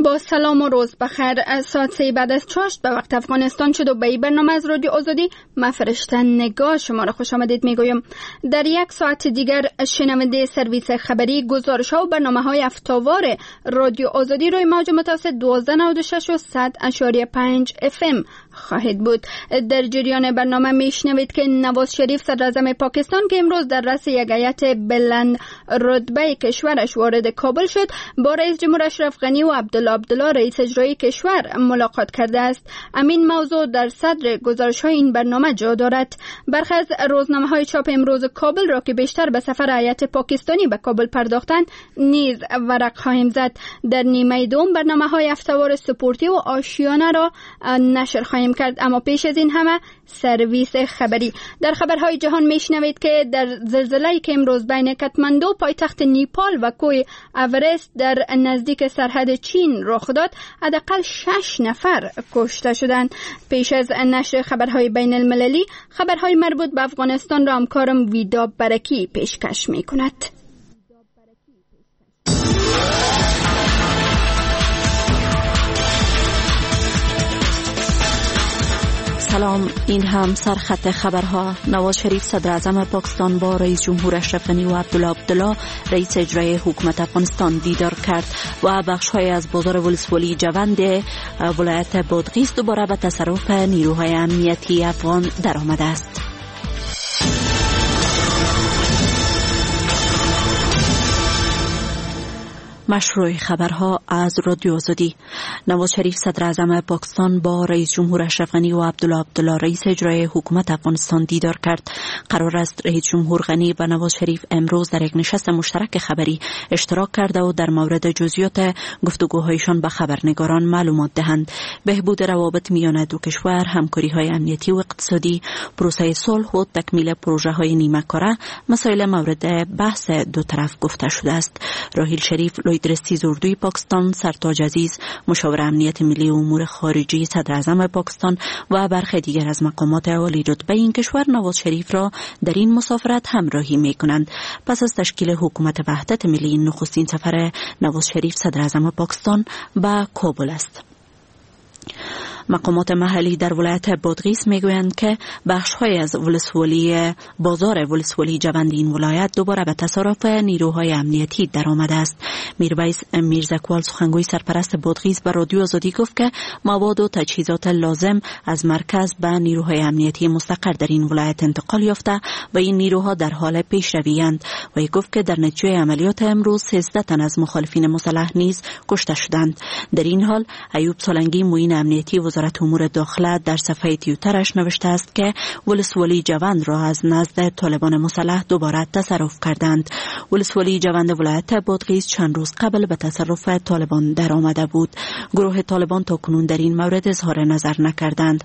با سلام و روز بخیر. ساعت 3 بعد از چاشت به وقت افغانستان شد و به این برنامه از رادیو آزادی من فرشته نگاه شما را خوش آمدید میگویم. در یک ساعت دیگر شنونده سرویس خبری، گزارش ها و برنامه های هفته‌وار رادیو آزادی روی موج متوسط 1296 و 100.5 FM خواهد بود. در جریان برنامه میشنوید که نواز شریف صدر اعظم پاکستان که امروز در رأس یک هیئت بلند رتبه کشورش وارد کابل شد، با رئیس جمهور اشرف غنی و عبدالله رئیس اجرایی کشور ملاقات کرده است. همین موضوع در صدر گزارش‌های این برنامه جا دارد. برخی از روزنامه‌های چاپ امروز کابل را که بیشتر به سفر هیئت پاکستانی به کابل پرداختند نیز ورق خواهیم زد. در نیمه دوم برنامه‌های هفته‌وار سپورتی و آشیانه را نشر خواهیم کرد، اما پیش از این همه سرویس خبری. در خبرهای جهان میشنوید که در زلزله‌ای که امروز بین کاتماندو پایتخت نیپال و کوه اورست در نزدیک سرحد چین رخ داد، حداقل 6 نفر کشته شدند. پیش از نشر خبرهای بین المللی، خبرهای مربوط به افغانستان را همکارم ویدا برکی پیشکش می‌کند. سلام، این هم سرخط خبرها. نواز شریف صدر اعظم پاکستان با رئیس جمهور اشرف غنی و عبدالله رئیس اجرایی حکومت افغانستان دیدار کرد و بخش‌های از بازار ولسوالی جوند ولایت بادغیس دوباره به تصرف نیروهای امنیتی افغان درآمده است. مشروع خبرها از رادیو آزادی. نواز شریف صدر اعظم پاکستان با رئیس جمهور اشرف غنی و عبدالله رئیس اجرایی حکومت افغانستان دیدار کرد. قرار است رئیس جمهور غنی و نواز شریف امروز در یک نشست مشترک خبری اشتراک کرده و در مورد جزئیات گفتگوهایشان به خبرنگاران معلومات دهند. بهبود روابط میان دو کشور، همکاری‌های امنیتی و اقتصادی، پروسه صلح و تکمیل پروژه‌های نیمه کاره مسائل مورد بحث دو طرف گفته شده است. راحیل شریف درستی زردوی پاکستان، سرتاج عزیز مشاور امنیت ملی و امور خارجی صدر اعظم پاکستان و برخی دیگر از مقامات عالی رتبه این کشور نواز شریف را در این مسافرت همراهی می‌کنند. پس از تشکیل حکومت وحدت ملی، این نخستین سفر نواز شریف صدر اعظم پاکستان به کابل است. مقامات محلی در ولایت بادغیس میگویند که بخش‌های از بازار ولسوالی جوند این ولایت دوباره به تصرف نیروهای امنیتی درآمده است. میرویس میرزکوال سخنگوی سرپرست بادغیس به رادیو آزادی گفت که مواد و تجهیزات لازم از مرکز به نیروهای امنیتی مستقر در این ولایت انتقال یافته و این نیروها در حال پیشروی‌اند. و گفت که در نتیجه عملیات امروز 13 تن از مخالفین مسلح نیز کشته شدند. در این حال ایوب سالنگی معین امنیتی وزارت امور داخله در صفحه توییترش نوشته است که ولسوالی جوند را از نزد طالبان مسلح دوباره تصرف کردند. ولسوالی جوند ولایت بادغیس چند روز قبل به تصرف طالبان در آمده بود. گروه طالبان تا کنون در این مورد اظهار نظر نکردند.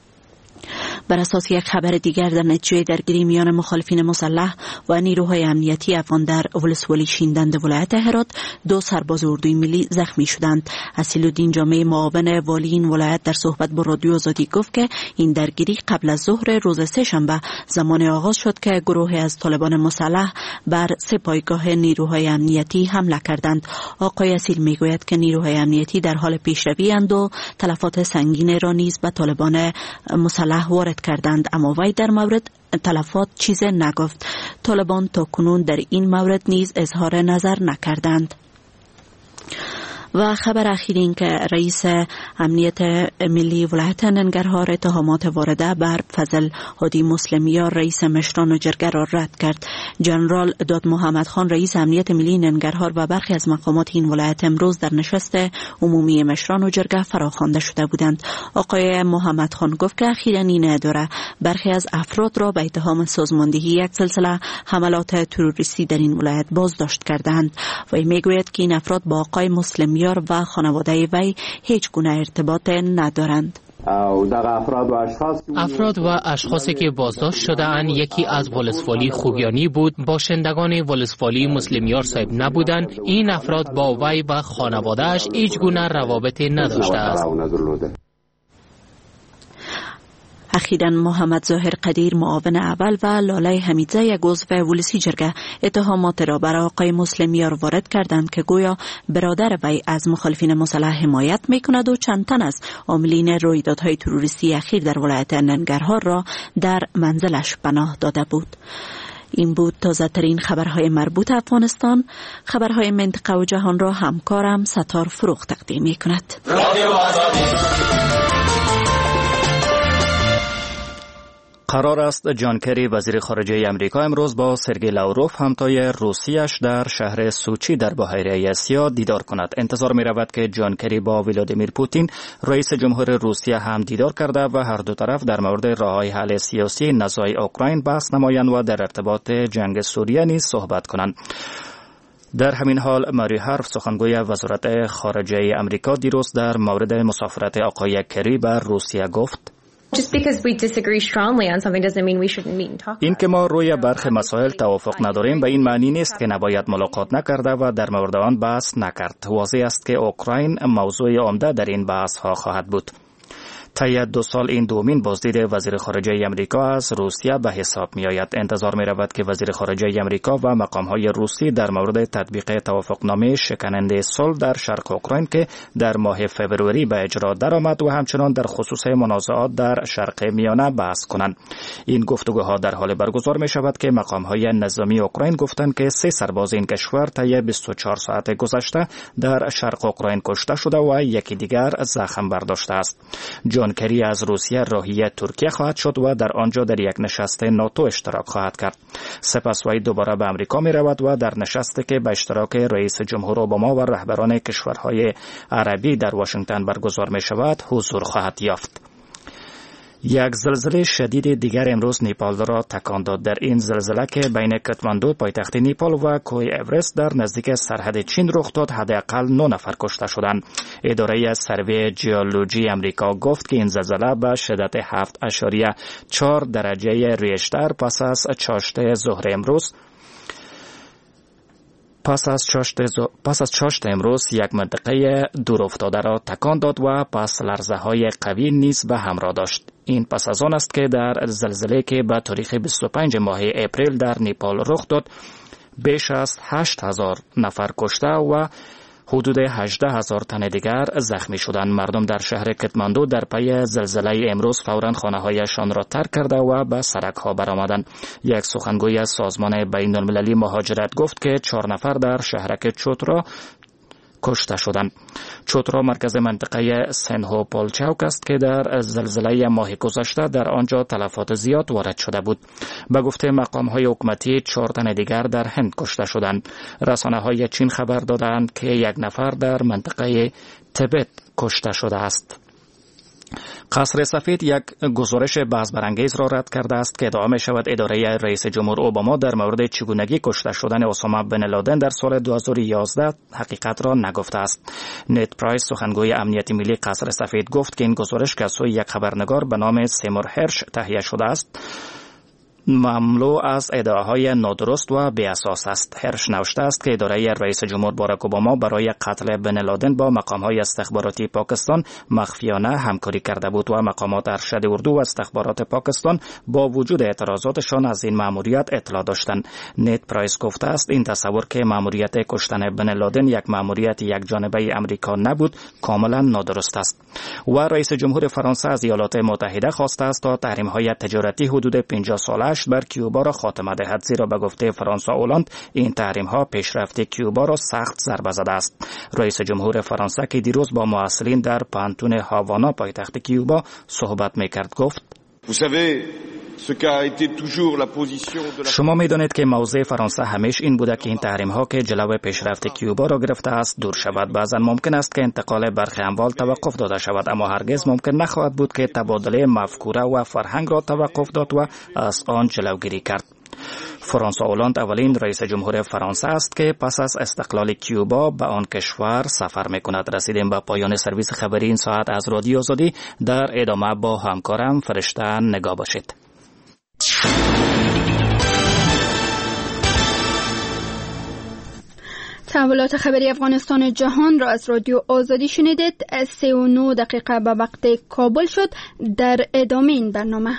بر اساس یک خبر دیگر، در نتیجه درگیری میان مخالفین مسلح و نیروهای امنیتی افغان در ولسوالی شیندند ولایت هرات 2 سرباز اردوی ملی زخمی شدند. حسیل‌الدین جامع معاون والی این ولایت در صحبت با رادیو آزادی گفت که این درگیری قبل از ظهر روز سه‌شنبه زمان آغاز شد که گروهی از طالبان مسلح بر 3 پایگاه نیروهای امنیتی حمله کردند. آقای اصیل میگوید که نیروهای امنیتی در حال پیشروی اند و تلفات سنگین را نیز به طالبان مسلح وارد کردند، اما وی در مورد تلفات چیز نگفت. طالبان تا کنون در این مورد نیز اظهار نظر نکردند. و خبر اخیر این که رئیس امنیت ملی ولایت ننگرهار اتهامات وارده بر فضل هادی مسلمیار رئیس مشران و جرگه را رد کرد. جنرال داد محمد خان رئیس امنیت ملی ننگرهار و برخی از مقامات این ولایت امروز در نشست عمومی مشران و جرگه فراخوانده شده بودند. آقای محمد خان گفت که اخیراً این اداره برخی از افراد را به اتهام سازماندهی یک سلسله حملات تروریستی در این ولایت بازداشت کردند و میگوید که این افراد با آقای مسلمیار و خانواده وی هیچ گونه ارتباط ندارند. افراد و اشخاصی که بازداشت شده‌اند یکی از ولسوالی خوگیانی بود، باشندگان ولسوالی مسلمیار صاحب نبودند. این افراد با وی و خانواده‌اش هیچ گونه روابطی نداشته است. اخیراً محمد ظاهر قدیر معاون اول و لاله حمیدزی یک عضو ولسی جرگه اتهامات را بر آقای مسلمیار وارد کردند که گویا برادر وی از مخالفین مسلح حمایت میکند و چند تن از عاملین رویدادهای تروریستی اخیر در ولایت ننگرهار را در منزلش پناه داده بود. این بود تازه ترین خبرهای مربوط افغانستان. خبرهای منطقه و جهان را همکارم ستار فروغ تقدیم می کند. قرار است جان کری وزیر خارجه امریکا امروز با سرگئی لاوروف همتای روسیش در شهر سوچی در بحیره آسیا دیدار کند. انتظار می رود که جان کری با ولادیمیر پوتین رئیس جمهور روسیه هم دیدار کرده و هر دو طرف در مورد راه‌های حل سیاسی نزاع اوکراین بحث نمایند و در ارتباط جنگ سوریه نیز صحبت کنند. در همین حال ماری هارف سخنگوی وزارت خارجه امریکا دیروز در مورد مسافرت آقای کری به روسیه گفت: این که ما روی برخی مسائل توافق نداریم به این معنی نیست که نباید ملاقات نکرده و در مورد آن بحث نکرد. واضح است که اوکراین موضوع عمده در این بحث ها خواهد بود. طی 2 سال این دومین بازدید وزیر خارجه امریکا از روسیه به حساب می آید. انتظار می رود که وزیر خارجه امریکا و مقامهای روسی در مورد تطبیق توافقنامه شکننده صلح در شرق اوکراین که در ماه فوریه به اجرا درآمد و همچنان در خصوص منازعات در شرق میانه بحث کنند. این گفتگوها در حال برگزار می شود که مقامهای نظامی اوکراین گفتند که 3 سرباز این کشور طی 24 ساعت گذشته در شرق اوکراین کشته شده و یکی دیگر زخم برداشته است. جان کری از روسیه راهی ترکیه خواهد شد و در آنجا در یک نشست ناتو اشتراک خواهد کرد. سپس وی دوباره به امریکا می رود و در نشستی که به اشتراک رئیس جمهور اوباما و رهبران کشورهای عربی در واشنگتن برگزار می شود حضور خواهد یافت. یک زلزله شدید دیگر امروز نیپال را تکان داد. در این زلزله که بین کاتماندو پایتخت نیپال و کوه اورست در نزدیک سرحد چین رخ داد، حداقل 9 نفر کشته شدند. اداره سروی ژئولوژی امریکا گفت که این زلزله به شدت 7.4 درجه ریشتر پس از چاشت ظهر امروز پس از چاشت امروز یک منطقه دور افتاده را تکان داد و پس لرزه های قوی نیز به همراه داشت. این پس از آن است که در زلزله که به تاریخ 25 ماه اپریل در نیپال رخ داد بیش از 8,000 نفر کشته و حدود 18,000 تن دیگر زخمی شدند. مردم در شهر کاتماندو در پی زلزله امروز فوراً خانه‌هایشان را ترک کرده و به سرک‌ها برآمدند. یک سخنگوی از سازمان بین‌المللی مهاجرت گفت که 4 نفر در شهرک چوترا کشته شدند. چوترا مرکز منطقه سنهو پولچاوک است که در زلزله ماه گذشته در آنجا تلفات زیاد وارد شده بود. به گفته مقام‌های حکومتی 4 تن دیگر در هند کشته شدند. رسانه‌های چین خبر دادند که 1 نفر در منطقه تبت کشته شده است. قصر سفید یک گزارش بحث برانگیز را رد کرده است که ادعا می شود اداره رئیس جمهور اوباما در مورد چگونگی کشته شدن اسامه بن لادن در سال 2011 حقیقت را نگفته است. نت پرایس سخنگوی امنیت ملی قصر سفید گفت که این گزارش که از سوی یک خبرنگار به نام سیمور هرش تهیه شده است مملو از ادعاهای نادرست و بی اساس است. هرش نوشته است که اداره رئیس جمهور باراک اوباما برای قتل بن لادن با مقام‌های استخباراتی پاکستان مخفیانه همکاری کرده بود و مقامات ارشد اردو و استخبارات پاکستان با وجود اعتراضاتشان از این مأموریت اطلاع داشتند. نت پرایس گفته است این تصور که مأموریت کشتن بن لادن یک مأموریت یکجانبه امریکا نبود کاملا نادرست است. و رئیس جمهور فرانسه از ایالات متحده خواسته است تا تحریم‌های تجارتی حدود 50 ساله بر کیوبا را خاتمه دهد، زیرا به گفته فرانسوا اولاند این تحریم‌ها پیشرفت کیوبا را سخت ضربه زده است. رئیس جمهور فرانسه که دیروز با مسئولین در پانتون هاوانا پایتخت کیوبا صحبت می‌کرد گفت: شما می‌دانید که موضع فرانسه همیشه این بوده که این تحریم‌ها که جلوی پیشرفت کیوبا را گرفته است دور شود. بعضا ممکن است که انتقال برخی اموال توقف داده شود، اما هرگز ممکن نخواهد بود که تبادله مفکوره و فرهنگ را توقف داد و از آن جلوگیری کرد. فرانسوا اولاند اولین رئیس جمهور فرانسه است که پس از استقلال کیوبا به آن کشور سفر می‌کند. رسیدیم به پایان سرویس خبری این ساعت از رادیو آزادی. در ادامه با همکارم فرشته نگاه باشید. تحولات خبری افغانستان جهان را از رادیو آزادی شنیدید. 39 دقیقه به وقت کابل شد. در ادامه این برنامه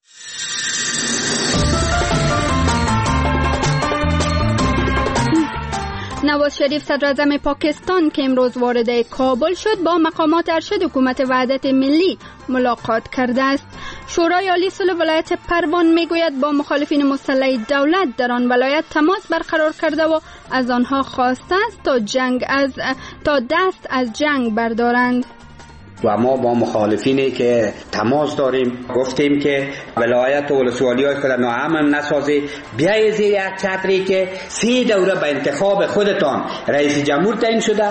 نواز شریف صدر اعظم پاکستان که امروز وارد کابل شد با مقامات ارشد حکومت وحدت ملی ملاقات کرده است. شورای عالی صلح ولایت پروان میگوید با مخالفین مسلح دولت در آن ولایت تماس برقرار کرده و از آنها خواسته است تا دست از جنگ بردارند. و ما با مخالفینی که تماس داریم گفتیم که ولایت و ولسوالی‌های خود ناامن نسازید، بیایید زیر یک چتری که 3 دوره به انتخاب خودتان رئیس جمهور تعیین شده.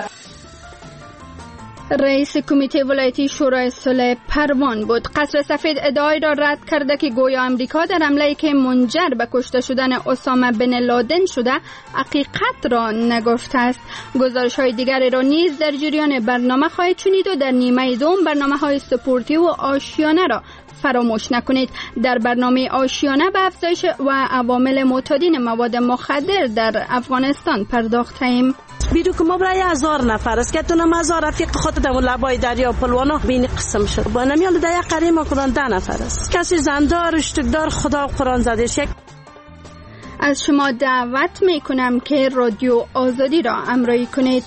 رئیس کمیته ولایتی شورای صلح پروان بود. قصر سفید ادعای را رد کرده که گویا امریکا در حمله‌ای که منجر به کشته شدن اسامه بن لادن شده حقیقت را نگفته است. گزارش‌های دیگری را نیز در جریان برنامه خواهید شنید و در نیمه دوم برنامه‌های سپورتی و آشیانه را فراموش نکنید. در برنامه آشیانه به افزایش و عوامل معتادین مواد مخدر در افغانستان پرداختیم. بیرو که ما برای 1000 نفر است که تو نمازا رفیق خود در لبای دریا پلوانا بین قسم شد با نمیال در یک قریه ما کنن 10 نفر است. کسی زندار اشتکدار خدا قرآن زدش. از شما دعوت می کنم که رادیو آزادی را همراهی کنید.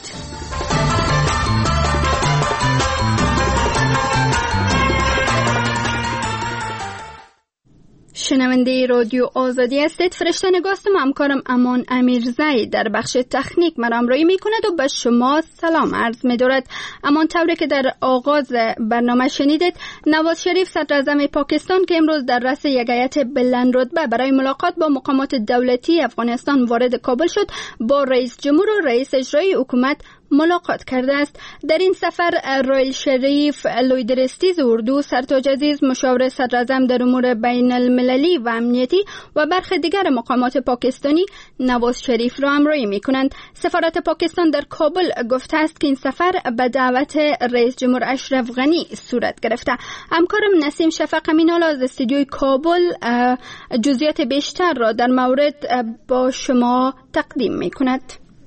شنونده رادیو آزادی هستید. فرشته نگاستم همکارم امان امیرزایی در بخش تکنیک مرا همراهی میکند و به شما سلام عرض می‌دارد. امان طوری که در آغاز برنامه شنیدید، نواز شریف صدر اعظم پاکستان که امروز در رأس یک هیئت بلند رتبه برای ملاقات با مقامات دولتی افغانستان وارد کابل شد، با رئیس جمهور و رئیس اجرایی حکومت ملاقات کرده است. در این سفر رائل شریف لویدرستیز اردو، سرتاج عزیز مشاور صدر اعظم در امور بین المللی و امنیتی و برخی دیگر مقامات پاکستانی نواز شریف را همراهی می‌کنند. سفارت پاکستان در کابل گفته است که این سفر به دعوت رئیس جمهور اشرف غنی صورت گرفته. همکارم نسیم شفق امین‌آلا از استودیوی کابل جزئیات بیشتر را در مورد با شما تقدیم می‌کند.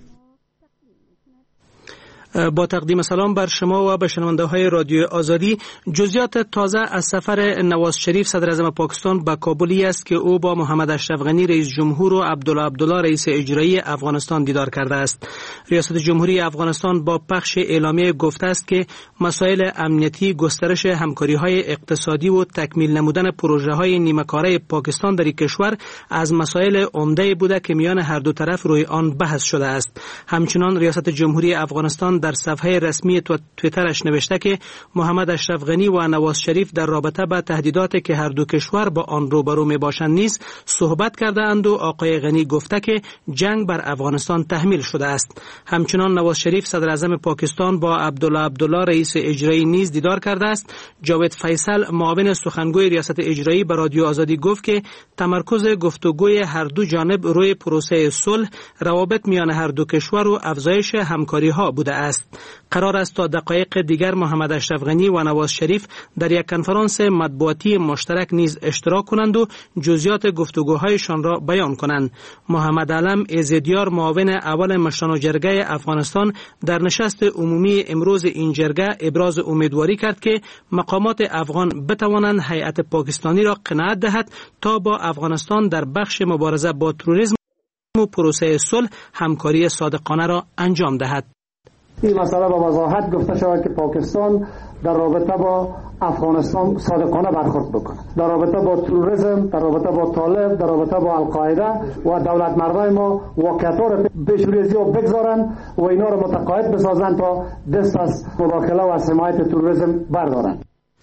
با تقدیم سلام بر شما و به شنونده های رادیو آزادی. جزئیات تازه از سفر نواز شریف صدر اعظم پاکستان به کابل است که او با محمد اشرف غنی رئیس جمهور و عبدالله رئیس اجرایی افغانستان دیدار کرده است. ریاست جمهوری افغانستان با پخش اعلامیه گفته است که مسائل امنیتی، گسترش همکاری های اقتصادی و تکمیل نمودن پروژه های نیمه کاره پاکستان در این کشور از مسائل عمده بوده که میان هر دو طرف روی آن بحث شده است. همچنین ریاست جمهوری افغانستان در صفحه رسمی توییترش نوشته که محمد اشرف غنی و نواز شریف در رابطه با تهدیداتی که هر دو کشور با آن روبرو میباشند نیز صحبت کرده‌اند و آقای غنی گفته که جنگ بر افغانستان تحمیل شده است. همچنین نواز شریف صدر اعظم پاکستان با عبدالله رئیس اجرایی نیز دیدار کرده است. جاوید فیصل معاون سخنگوی ریاست اجرایی به رادیو آزادی گفت که تمرکز گفتگوی هر دو جانب روی پروسه صلح، روابط میان هر دو کشور و افزایش همکاری ها بوده است. قرار است تا دقایق دیگر محمد اشرف غنی و نواز شریف در یک کنفرانس مطبوعاتی مشترک نیز اشتراک کنند و جزئیات گفتگوهایشان را بیان کنند. محمد علم ایزدیار معاون اول مشران جرگه افغانستان در نشست عمومی امروز این جرگه ابراز امیدواری کرد که مقامات افغان بتوانند هیئت پاکستانی را قناعت دهد تا با افغانستان در بخش مبارزه با تروریسم و پروسه صلح همکاری صادقانه را انجام دهد. این مسئله با وضاحت گفته شود که پاکستان در رابطه با افغانستان صادقانه برخورد بکنه، در رابطه با تروریسم، در رابطه با طالب، در رابطه با القاعده و دولت مردای ما واقعیت‌ها را پیش ریزی و بگذارن و اینا را متقاعد بسازن تا دست از مداخله و از حمایت تروریسم بردارن.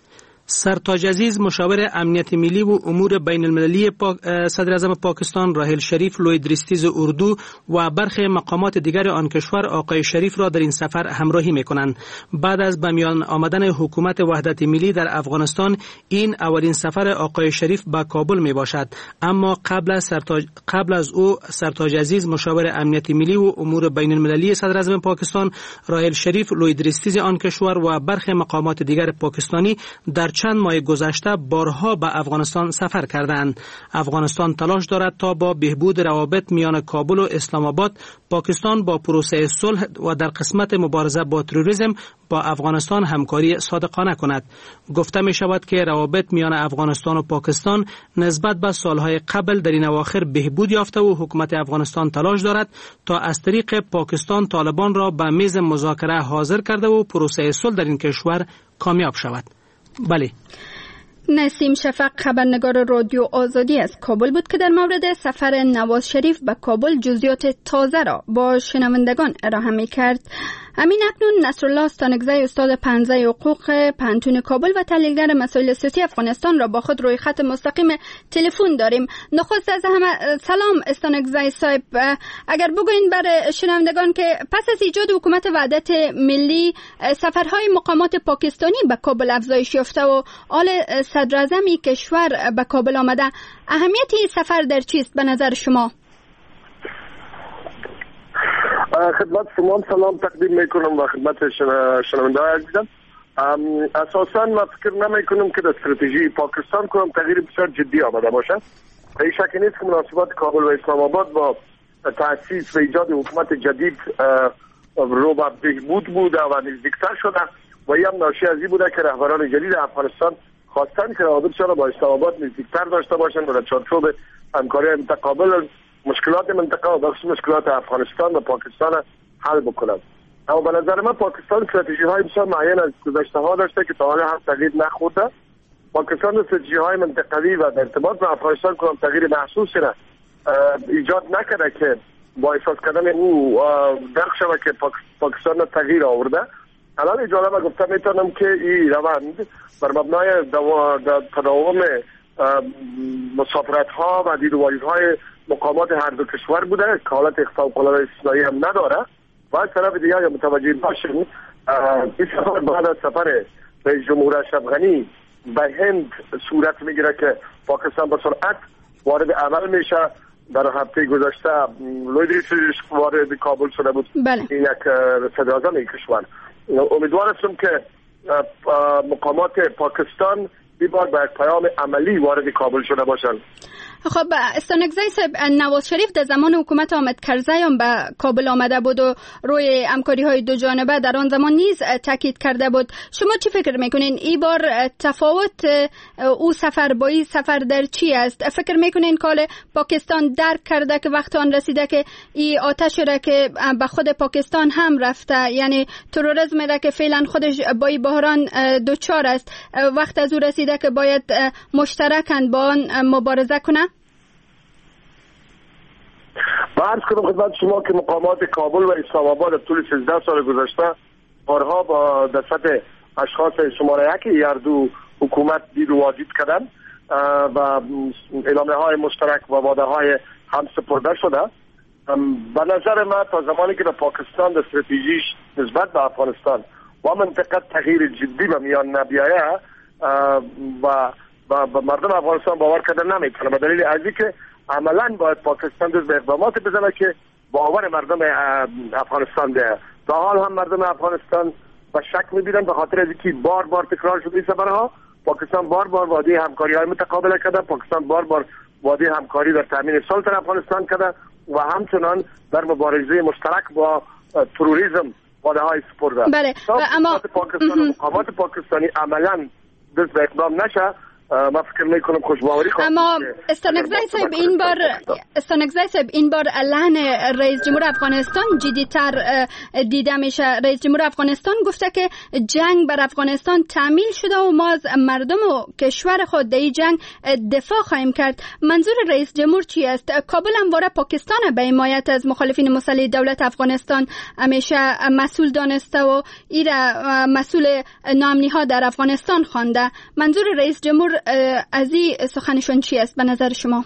سرتاج عزیز مشاور امنیت ملی و امور بین المللی صدر اعظم پاکستان، راحل شریف لویدرستیز اردو و برخی مقامات دیگر آن کشور آقای شریف را در این سفر همراهی می‌کنند. بعد از به میان آمدن حکومت وحدت ملی در افغانستان، این اولین سفر آقای شریف به کابل میباشد. اما قبل از او سرتاج عزیز مشاور امنیت ملی و امور بین المللی صدر اعظم پاکستان، راحل شریف لویدرستیز آن کشور و برخی مقامات دیگر پاکستانی در چند ماه گذشته بارها به افغانستان سفر کردند. افغانستان تلاش دارد تا با بهبود روابط میان کابل و اسلام آباد پاکستان با پروسه صلح و در قسمت مبارزه با تروریسم با افغانستان همکاری صادقانه کند. گفته می شود که روابط میان افغانستان و پاکستان نسبت به سالهای قبل در این اواخر بهبود یافته و حکومت افغانستان تلاش دارد تا از طریق پاکستان طالبان را به میز مذاکره حاضر کرده و پروسه صلح در این کشور کامیاب شود. بله. نسیم شفق خبرنگار رادیو آزادی از کابل بود که در مورد سفر نواز شریف به کابل جزئیات تازه را با شنوندگان ارائه می کرد. همین اکنون نصرالله استانکزی استاد پنجه حقوق پانتون کابل و تحلیلگر مسائل سیاسی افغانستان را با خود روی خط مستقیم تلفن داریم. نخست از همه سلام استانکزی صاحب، اگر بگوین بر شنوندگان که پس از ایجاد حکومت وحدت ملی سفرهای مقامات پاکستانی به کابل افزایش یافته و آل صدر اعظم کشور به کابل آمده، اهمیت این سفر در چیست به نظر شما؟ خدمت شما سلام تقدیم میکنم و خدمت شنونده های عزیزم. اساسا من فکر نمی کنم که در استراتژی پاکستان کنم تغییر بسیار جدی آمده باشه. این شک نیست که مناسبات کابل و اسلام آباد با تأسیس و ایجاد حکومت جدید رو به بهبود بوده و نزدیکتر شده و این هم ناشی از این بوده که رهبران جدید افغانستان خواستن که روابطشان را با اسلام آباد نزدیکتر داشته باشند و در چارچوب همکاری متقابل مشکلات منطقه و بخش مشکلات افغانستان و پاکستان حل بکنند. اما به نظر من پاکستان استراتژی های بسیار معین از گذشته ها داشته که تا حالا هم تغییر نخورده. پاکستان استراتژی های منطقوی و در ارتباط با افغانستان کنم تغییر محسوسی را ایجاد نکرده که با احساس کردن او درک شود که پاکستان تغییر آورده. الان اجازه ما گفته میتونم که این روند بر مبنای تداوم مسافرت ها و دیدواریز های مقامات هر دو کشور بوده که حالت فوق‌العاده استثنایی هم نداره و از طرف دیگر متوجه باشیم این سفر بعد از سفر رئیس جمهور اشرف غنی به هند صورت میگیره که پاکستان با سرعت وارد عمل میشه. در هفته گذشته لویدریس وارد کابل شده بود. بله. این یک صدر اعظم این کشور. امیدوار هستم که مقامات پاکستان بیبار به یک پیام عملی وارد کابل شده باشند. خب استانکزی صاحب، نواز شریف در زمان حکومت حامد کرزی هم به کابل آمده بود و روی همکاری های دو جانبه در آن زمان نیز تاکید کرده بود. شما چی فکر میکنین این بار تفاوت او سفر با این سفر در چی است؟ فکر میکنین که پاکستان درک کرده که وقت آن رسیده که این آتش را که به خود پاکستان هم رفته، یعنی تروریسم را که فعلا خودش با این بحران دوچار است، وقت از او رسیده که باید مشترکاً با آن مبارزه کنه؟ عرض کنم خدمت شما که مقامات کابل و اسلام آباد در طول 13 سال گذشته بارها با دست اشخاص شماره یکی هر دو حکومت دید و واجد کردن و اعلامه های مشترک و وعده های هم سپرده شده. به نظر من تا زمانی که در پاکستان در استراتژیش نسبت به افغانستان و منطقه تغییر جدی به میان نبیایه و مردم افغانستان باور کردن نمیتونه، به دلیل ازی که عملاً باید پاکستان دست به اقدامات بزنه که باور مردم افغانستان ده. تا حال هم مردم افغانستان با شک میبینن به خاطر از اینکه بار بار تکرار شده این سفرها. پاکستان بار بار وعده همکاری های متقابل کرده، پاکستان بار بار وعده همکاری در تامین صلح در افغانستان کرده و همچنان در مبارزه مشترک با تروریسم وعده های سپرده. بله. اما پاکستان و مقامات پاکستانی عملاً دست به اقدام نشه، ما فکر میکنم خوشباوری خواهد. اما استانکزی صاحب این بار لحن رئیس جمهور افغانستان جدی‌تر دیده میشه. رئیس جمهور افغانستان گفته که جنگ بر افغانستان تعمیل شده و ما از مردم و کشور خود در این جنگ دفاع خواهیم کرد. منظور رئیس جمهور چی است؟ کابل همواره پاکستان به حمایت از مخالفین مسلح دولت افغانستان همیشه مسئول دانسته و این مسئول ناامنی ها در افغانستان خوانده. منظور رئیس جمهور از این سخنشون چی است به نظر شما؟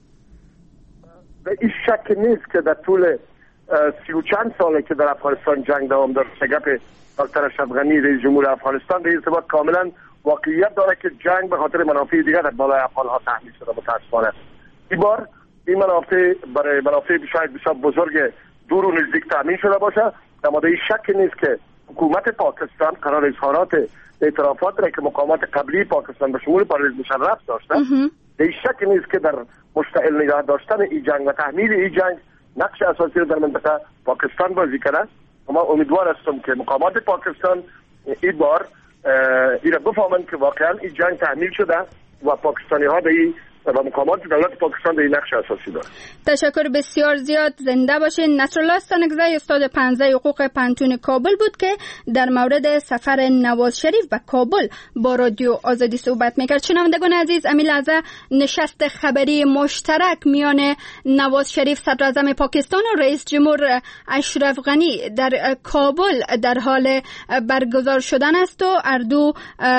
این شک نیست که در طول 30 و چند ساله که در افغانستان جنگ دوام داره، شگپ دکتر اشرف غنی رئیس جمهور افغانستان به ارتباط کاملا واقعیت داره که جنگ به خاطر منافع دیگر در بالای افغانها تحمیل شده. متاسفانه این بار این منافع برای منافع شاید بسیار بزرگ دور و نزدیک تامین شده باشه. اما این شک نیست که حکومت پاکستان قرار اظهارات اعترافات را که مقامات قبلی پاکستان به شمول پرویز مشرف داشته هیچ شک نیست که در مشتعل نگاه داشتن این جنگ و تحمیل این جنگ نقش اساسی در منطقه پاکستان بازی کرده. ما امیدوار هستم که مقامات پاکستان این بار این را بفهمند که واقعا این جنگ تحمیل شده و پاکستانی ها و مقامات دولت پاکستان در این نقش اساسی دارد. تشکر بسیار زیاد. زنده باشین. نصرالله سنگزی استاد 15 حقوق پنتون کابل بود که در مورد سفر نواز شریف به کابل با رادیو آزادی صحبت میکرد. شنوندگان عزیز، امی لحظه نشست خبری مشترک میان نواز شریف صدر اعظم پاکستان و رئیس جمهور اشرف غنی در کابل در حال برگزار شدن است و اردو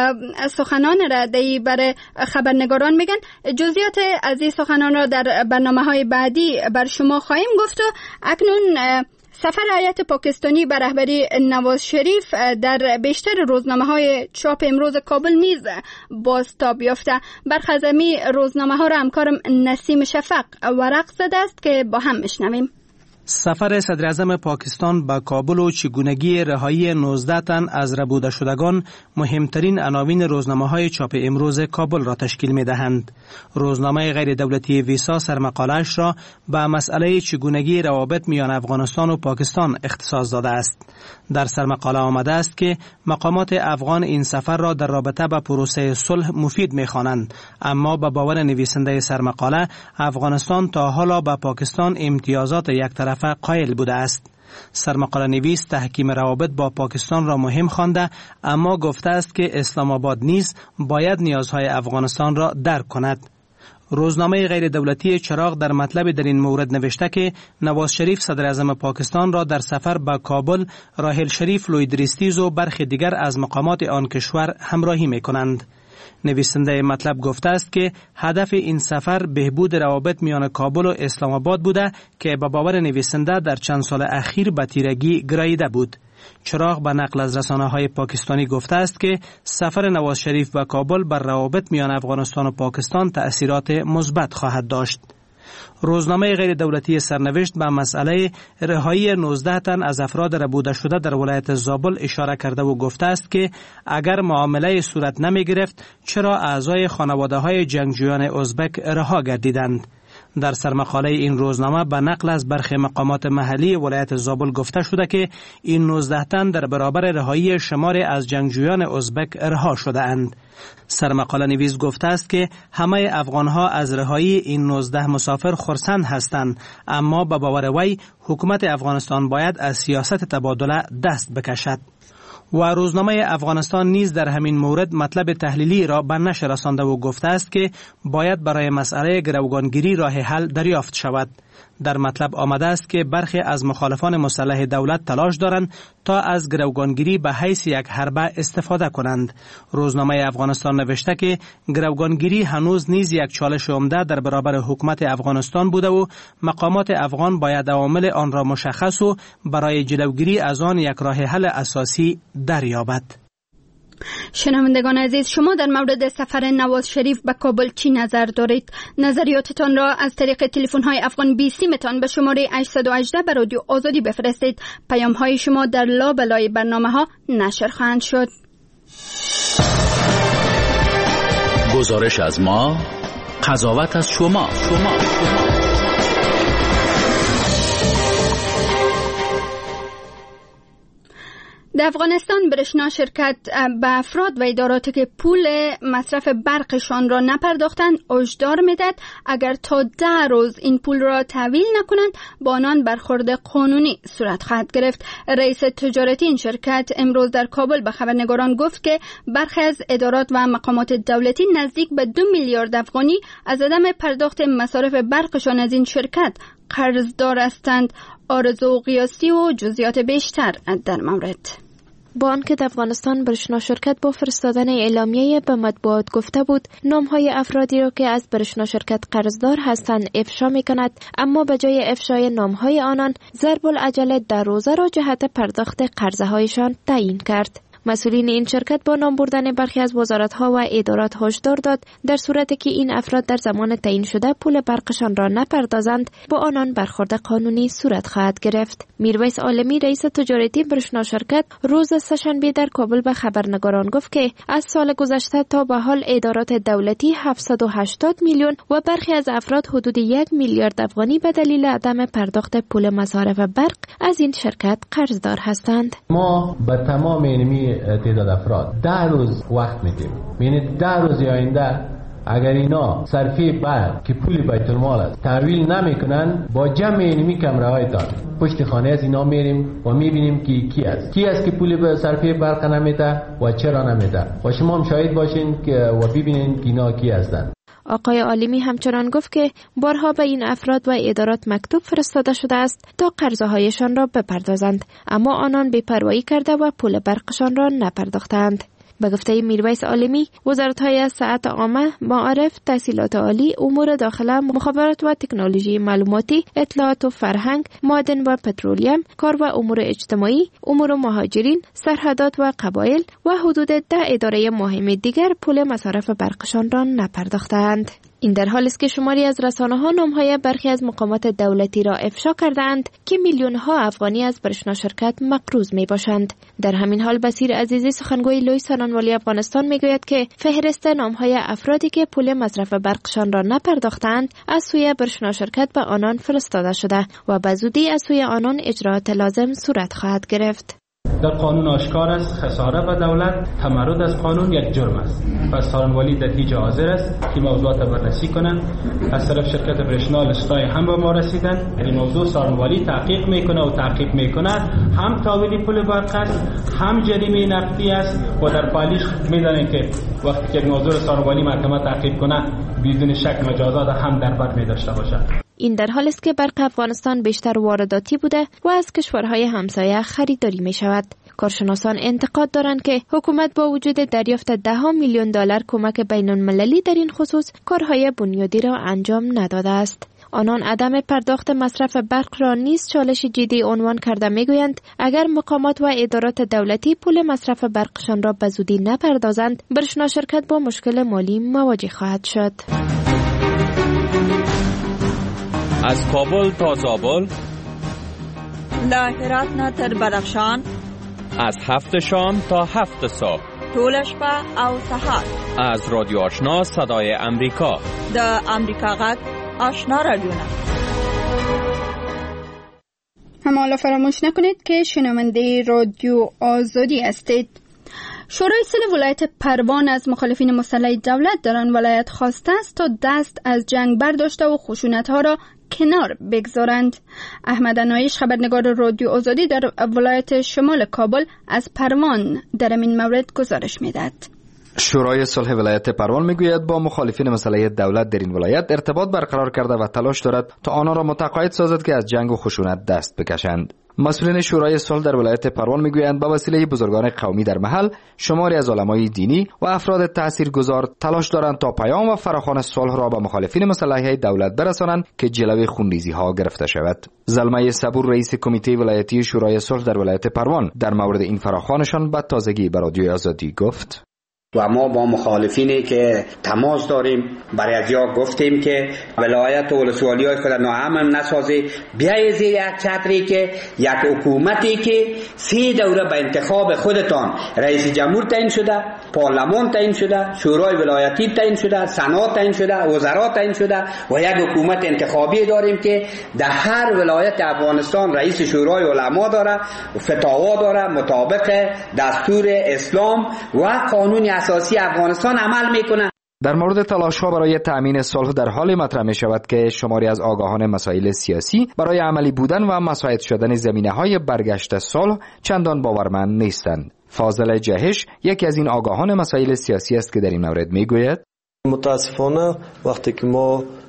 سخنان را برای خبرنگاران میگن. جزئیات از این سخنان را در برنامه‌های بعدی بر شما خواهیم گفت. و اکنون سفر هیئت پاکستانی به رهبری نواز شریف در بیشتر روزنامه‌های چاپ امروز کابل نیز بازتاب یافته. برخی از این روزنامه‌ها را همکارم نسیم شفق ورق زده است که با هم میشنویم. سفر صدر اعظم پاکستان به کابل و چگونگی رهایی 19 تن از ربوده شدگان مهمترین عناوین روزنامه‌های چاپ امروز کابل را تشکیل می‌دهند. روزنامه غیر دولتی ویسا سرمقاله‌اش را به مسئله چگونگی روابط میان افغانستان و پاکستان اختصاص داده است. در سرمقاله آمده است که مقامات افغان این سفر را در رابطه با پروسه صلح مفید می‌خوانند، اما به باور نویسنده سرمقاله افغانستان تا حالا به پاکستان امتیازات یک طرفه قائل بوده است. سرمقاله نویس تحکیم روابط با پاکستان را مهم خوانده، اما گفته است که اسلام آباد نیز باید نیازهای افغانستان را درک کند. روزنامه غیر دولتی چراغ در مطلب در این مورد نوشته که نواز شریف صدر اعظم پاکستان را در سفر به کابل راحل شریف لویدریستیز و برخی دیگر از مقامات آن کشور همراهی می کنند. نویسنده مطلب گفته است که هدف این سفر بهبود روابط میان کابل و اسلام آباد بوده که به باور نویسنده در چند سال اخیر به تیرگی گراییده بود. چراغ به نقل از رسانه‌های پاکستانی گفته است که سفر نواز شریف به کابل بر روابط میان افغانستان و پاکستان تأثیرات مثبت خواهد داشت. روزنامه غیر دولتی سرنوشت به مسئله رهایی 19 تن از افراد ربوده شده در ولایت زابل اشاره کرده و گفته است که اگر معامله صورت نمی گرفت چرا اعضای خانواده های جنگجویان ازبک رها گردیدند. در سرمقاله این روزنامه به نقل از برخی مقامات محلی ولایت زابل گفته شده که این 19 تن در برابر رهایی شمار از جنگجویان ازبک رها شده اند. سرمقاله نویس گفته است که همه افغانها از رهایی این 19 مسافر خرسند هستند، اما به باور وی حکومت افغانستان باید از سیاست تبادله دست بکشد. و روزنامه افغانستان نیز در همین مورد مطلب تحلیلی را به نشر رسانده و گفته است که باید برای مسئله گروگانگیری راه حل دریافت شود. در مطلب آمده است که برخی از مخالفان مسلح دولت تلاش دارند تا از گروگانگیری به حیث یک حربه استفاده کنند. روزنامه افغانستان نوشته که گروگانگیری هنوز نیز یک چالش عمده در برابر حکومت افغانستان بوده و مقامات افغان باید عوامل آن را مشخص و برای جلوگیری از آن یک راه حل اساسی دریابد. شنوندگان عزیز، شما در مورد سفر نواز شریف به کابل چی نظر دارید؟ نظریاتتان را از طریق تلفن های افغان 20 متان به شماره 818 به رادیو آزادی بفرستید. پیام های شما در لابلای برنامه ها نشر خواهند شد. گزارش از ما، قضاوت از شما. در افغانستان برشنا شرکت به افراد و اداراتی که پول مصرف برقشان را نپرداختند هشدار میدهد اگر تا 10 روز این پول را تحویل نکنند با آنان برخورد قانونی صورت خواهد گرفت. رئیس تجارتی این شرکت امروز در کابل به خبرنگاران گفت که برخی از ادارات و مقامات دولتی نزدیک به 2 میلیارد افغانی از عدم پرداخت مصارف برقشان از این شرکت قرضدار هستند. آرزو قیاسی و جزئیات بیشتر در مورد. با آنکه در افغانستان برشنا شرکت با فرستادن اعلامیه به مطبوعات گفته بود نامهای افرادی را که از برشنا شرکت قرضدار هستند افشا می کند، اما به جای افشای نامهای آنان ضرب العجله در روزه را جهت پرداخت قرضه هایشان تعیین کرد. مسئولین این شرکت با نام بردن برخی از وزارت‌ها و ادارات هشدار داد در صورتی که این افراد در زمان تعیین شده پول برقشان را نپردازند با آنان برخورد قانونی صورت خواهد گرفت. میرویس عالمی رئیس تجارتی برشنا شرکت روز سه‌شنبه در کابل به خبرنگاران گفت که از سال گذشته تا به حال ادارات دولتی 780 میلیون و برخی از افراد حدود 1 میلیارد افغانی به دلیل عدم پرداخت پول مصارف برق از این شرکت قرضدار هستند. ما به تمام اینمی تعداد افراد 10 روز وقت میدیم. یعنی 10 روز آینده اگر اینا صرفی برق که پول بیت المال است تحویل نمیکنن با جمع اینمی کمرهایتان پشت خانه از اینا میریم و میبینیم که کی است که پول به صرفی برق نمیده و چرا نمیده و شما هم شاهد باشین و ببینین که اینا کی هستند. آقای عالمی همچنان گفت که بارها به این افراد و ادارات مکتوب فرستاده شده است تا قرضهایشان را بپردازند، اما آنان بی‌پروایی کرده و پول برقشان را نپرداختند. به گفته میرویس عالمی، وزارت‌های صحت عامه، معارف، تحصیلات عالی، امور داخله، مخابرات و تکنولوژی معلوماتی، اطلاعات و فرهنگ، معدن و پترولیم، کار و امور اجتماعی، امور مهاجرین، سرحدات و قبایل و حدود 10 اداره مهم دیگر پول مصارف برقشان را نپرداختند. این در حالی است که شماری از رسانه‌ها نام‌های برخی از مقامات دولتی را افشا کردند که میلیون‌ها افغانی از برشنا شرکت مقروض می‌باشند. در همین حال بصیر عزیزی سخنگوی لوی سالنوالی افغانستان می‌گوید که فهرست نام‌های افرادی که پول مصرف برقشان را نپرداختند از سوی برشنا شرکت به آنان فرستاده شده و به زودی از سوی آنان اجراات لازم صورت خواهد گرفت. در قانون آشکار است خسارت به دولت تمرد از قانون یک جرم است. پس سالنوالی در هیچ حاضر است که موضوعات بررسی کنند. از طرف شرکت برشنا لستای هم به ما رسیدن. این موضوع سالنوالی تحقیق میکنه و تعقیب میکنه. هم تاویل پول برق است، هم جریمه نقدی است و در پالیش میدانید که وقتی که موضوع سالنوالی محکمه تعقیب کنه بدون شک مجازات هم در بر می‌داشته باشد. این در حالی است که برق افغانستان بیشتر وارداتی بوده و از کشورهای همسایه خریداری می شود. کارشناسان انتقاد دارند که حکومت با وجود دریافت 10 میلیون دلار کمک بین المللی در این خصوص کارهای بنیادی را انجام نداده است. آنان عدم پرداخت مصرف برق را نیز چالش جدی عنوان کرده میگویند اگر مقامات و ادارات دولتی پول مصرف برقشان را به زودی نپردازند برشنا شرکت با مشکل مالی مواجه خواهد شد. از کابل تا زابل، له هرات نه تر بدخشان، از 7 شام تا 7 صبح، ټول شپه او سهار، از رادیو آشنا صدای امریکا، د امریکا غږ آشنا رادیو. حالا فراموش نکنید که شنونده رادیو آزادی هستید. شورای صلح ولایت پروان از مخالفین مسلح دولت در آن ولایت خواسته است تا دست از جنگ برداشته و خشونت‌ها را کنار بگذارند. احمد انایش خبرنگار رادیو آزادی در ولایت شمال کابل از پروان در این مورد گزارش می‌دهد. شورای صلح ولایت پروان میگوید با مخالفین مسلح دولت در این ولایت ارتباط برقرار کرده و تلاش دارد تا آنها را متقاعد سازد که از جنگ و خشونت دست بکشند. مسئولین شورای صلح در ولایت پروان میگویند با وسیله بزرگان قومی در محل، شماری از علمای دینی و افراد تاثیرگذار تلاش دارند تا پیام و فراخوان صلح را به مخالفین مسلح دولت برسانند که جلوی خونریزی ها گرفته شود. زلمه صبور رئیس کمیته ولایتی شورای صلح در ولایت پروان در مورد این فراخوانشان به تازگی به رادیو آزادی گفت: و ما با مخالفینی که تماس داریم برای از یا گفتیم که ولایت و ولسوالی های خود ناامن نسازی، بیایید زیر یک چتری که یک حکومتی که 3 دوره به انتخاب خودتان رئیس جمهور تعیین شده، پارلمان تعیین شده، شورای ولایتی تعیین شده، سنا تعیین شده، وزرا تعیین شده و یک حکومت انتخابی داریم که در هر ولایت افغانستان رئیس شورای علما داره، فتاوا داره، مطابق دستور اسلام و قانون اساسی افغانستان عمل میکنه. در مورد تلاش‌ها برای تأمین صلح در حال مطرح می شود که شماری از آگاهان مسائل سیاسی برای عملی بودن و مساعد شدن زمینه‌های برگشت صلح چندان باورمند نیستند. فاضل جهش یکی از این آگاهان مسائل سیاسی است که در این مورد میگوید: متاسفانه وقتی که ما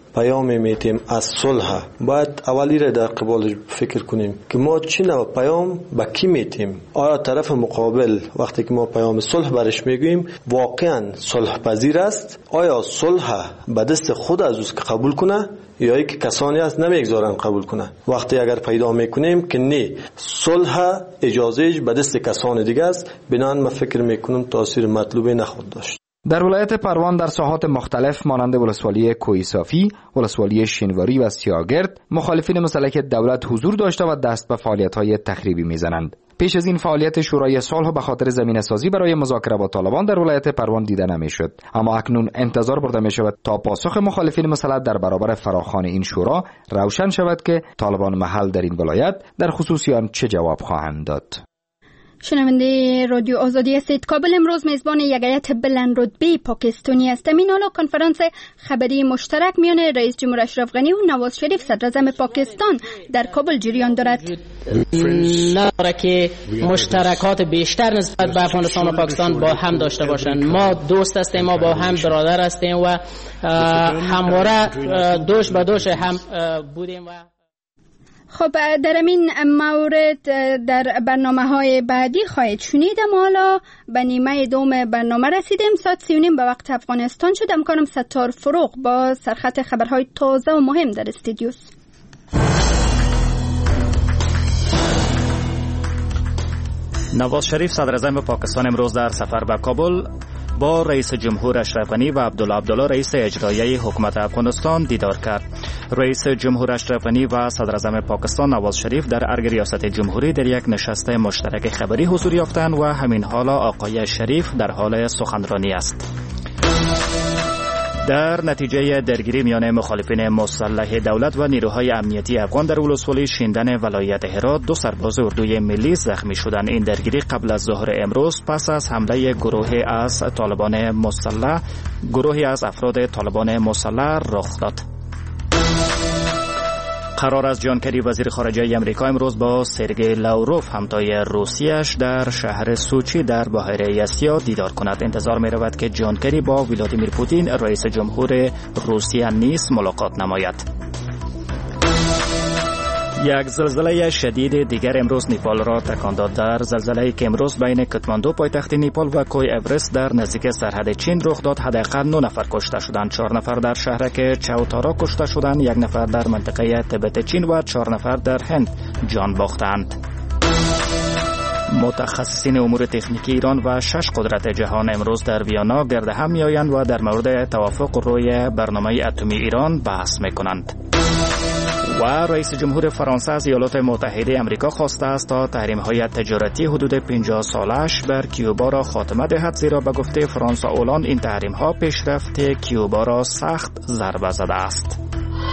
پیام میتیم از صلح، باید اولی را در قبال فکر کنیم که ما چی نوع پیام به کی میتیم. آیا طرف مقابل وقتی که ما پیام صلح برش میگوییم واقعا صلح پذیر است؟ آیا صلح به دست خود از اوست که قبول کنه یا ای که کسانی است نمیگذارن قبول کنه؟ وقتی اگر پیدا میکنیم که نه صلح اجازهش به دست کسان دیگه است، بنابراین من فکر میکنم تاثیر مطلوبی نخواهد داشت. در ولایت پروان در ساحات مختلف مانند ولسوالی کوی صافی، ولسوالی شینواری و سیاگرد مخالفین مسلح دولت حضور داشته و دست به فعالیت‌های تخریبی میزنند. پیش از این فعالیت شورای صلح به خاطر زمینه‌سازی برای مذاکره با طالبان در ولایت پروان دیده نمی‌شد، اما اکنون انتظار برده می‌شود تا پاسخ مخالفین مسلح در برابر فراخوان این شورا روشن شود که طالبان محل در این ولایت در خصوص آن چه جواب خواهند داد. شنونده رادیو آزادی هستید. کابل امروز میزبان یک هیئت بلند رتبه پاکستانی است. این حالا کنفرانس خبری مشترک میان رئیس جمهور اشرف غنی و نواز شریف صدر اعظم پاکستان در کابل جریان دارد. نداره که مشترکات بیشتر نسبت به افغانستان و پاکستان با هم داشته باشند. ما دوست هستیم، ما با هم برادر هستیم و همواره دوش به دوش هم بودیم. خب در این مورد در برنامه‌های بعدی خواهید شنید. اما حالا به نیمه دوم برنامه رسیدیم. ساعت 3:30 به وقت افغانستان شد. امکانم ستار فروغ با سرخط خبرهای تازه و مهم در استودیوست. نواز شریف صدر اعظم پاکستان امروز در سفر به کابل با رئیس جمهور اشرف غنی و عبدالله رئیس اجرایی حکومت افغانستان دیدار کرد. رئیس جمهور اشرف غنی و صدر اعظم پاکستان نواز شریف در ارگ ریاست جمهوری در یک نشست مشترک خبری حضور یافتند و همین حالا آقای شریف در حال سخنرانی است. در نتیجه درگیری میان مخالفین مسلح دولت و نیروهای امنیتی افغان در ولسوالی شیندن ولایت هرات 2 سرباز اردوی ملی زخمی شدند. این درگیری قبل از ظهر امروز پس از حمله گروهی از افراد طالبان مسلح رخ داد. قرار است جان کری وزیر خارجه امریکا امروز با سرگئی لاوروف همتای روسیه‌اش در شهر سوچی در بحیره آسیا دیدار کند. انتظار می رود که جان کری با ولادیمیر پوتین رئیس جمهور روسیه نیز ملاقات نماید. یک زلزله شدید دیگر امروز نیپال را تکان داد. در زلزله‌ای که امروز بین کاتماندو پایتخت نیپال و کوی اورست در نزدیک سرحد چین رخ داد، حداقل 9 نفر کشته شدند. 4 نفر در شهرک چاوتارا کشته شدند، 1 نفر در منطقه تبت چین و 4 نفر در هند جان باختند. متخصصین امور تکنیکی ایران و 6 قدرت جهان امروز در ویانا گرد هم می‌آیند و در مورد توافق روی برنامه اتمی ایران بحث می‌کنند. و رئیس جمهور فرانسه از ایالات متحده آمریکا خواسته است تا تحریم‌های تجارتی حدود 50 سالش بر کیوبا را خاتمه دهد، زیرا به گفته فرانسوا اولند این تحریم‌ها پیشرفت کیوبا را سخت ضربه زده است.